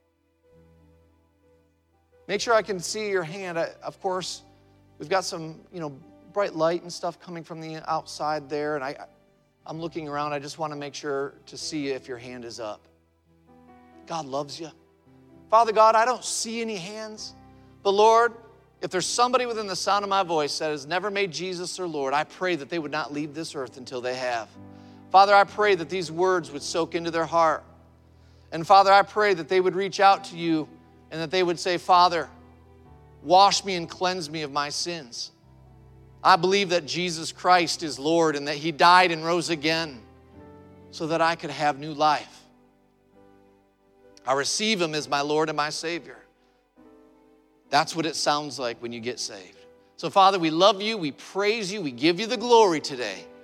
Make sure I can see your hand. Of course, we've got some, bright light and stuff coming from the outside there, and I'm looking around. I just want to make sure to see if your hand is up. God loves you. Father God, I don't see any hands, but Lord, if there's somebody within the sound of my voice that has never made Jesus their Lord, I pray that they would not leave this earth until they have. Father, I pray that these words would soak into their heart. And Father, I pray that they would reach out to you and that they would say, Father, wash me and cleanse me of my sins. I believe that Jesus Christ is Lord and that he died and rose again so that I could have new life. I receive him as my Lord and my Savior. That's what it sounds like when you get saved. So, Father, we love you, we praise you, we give you the glory today.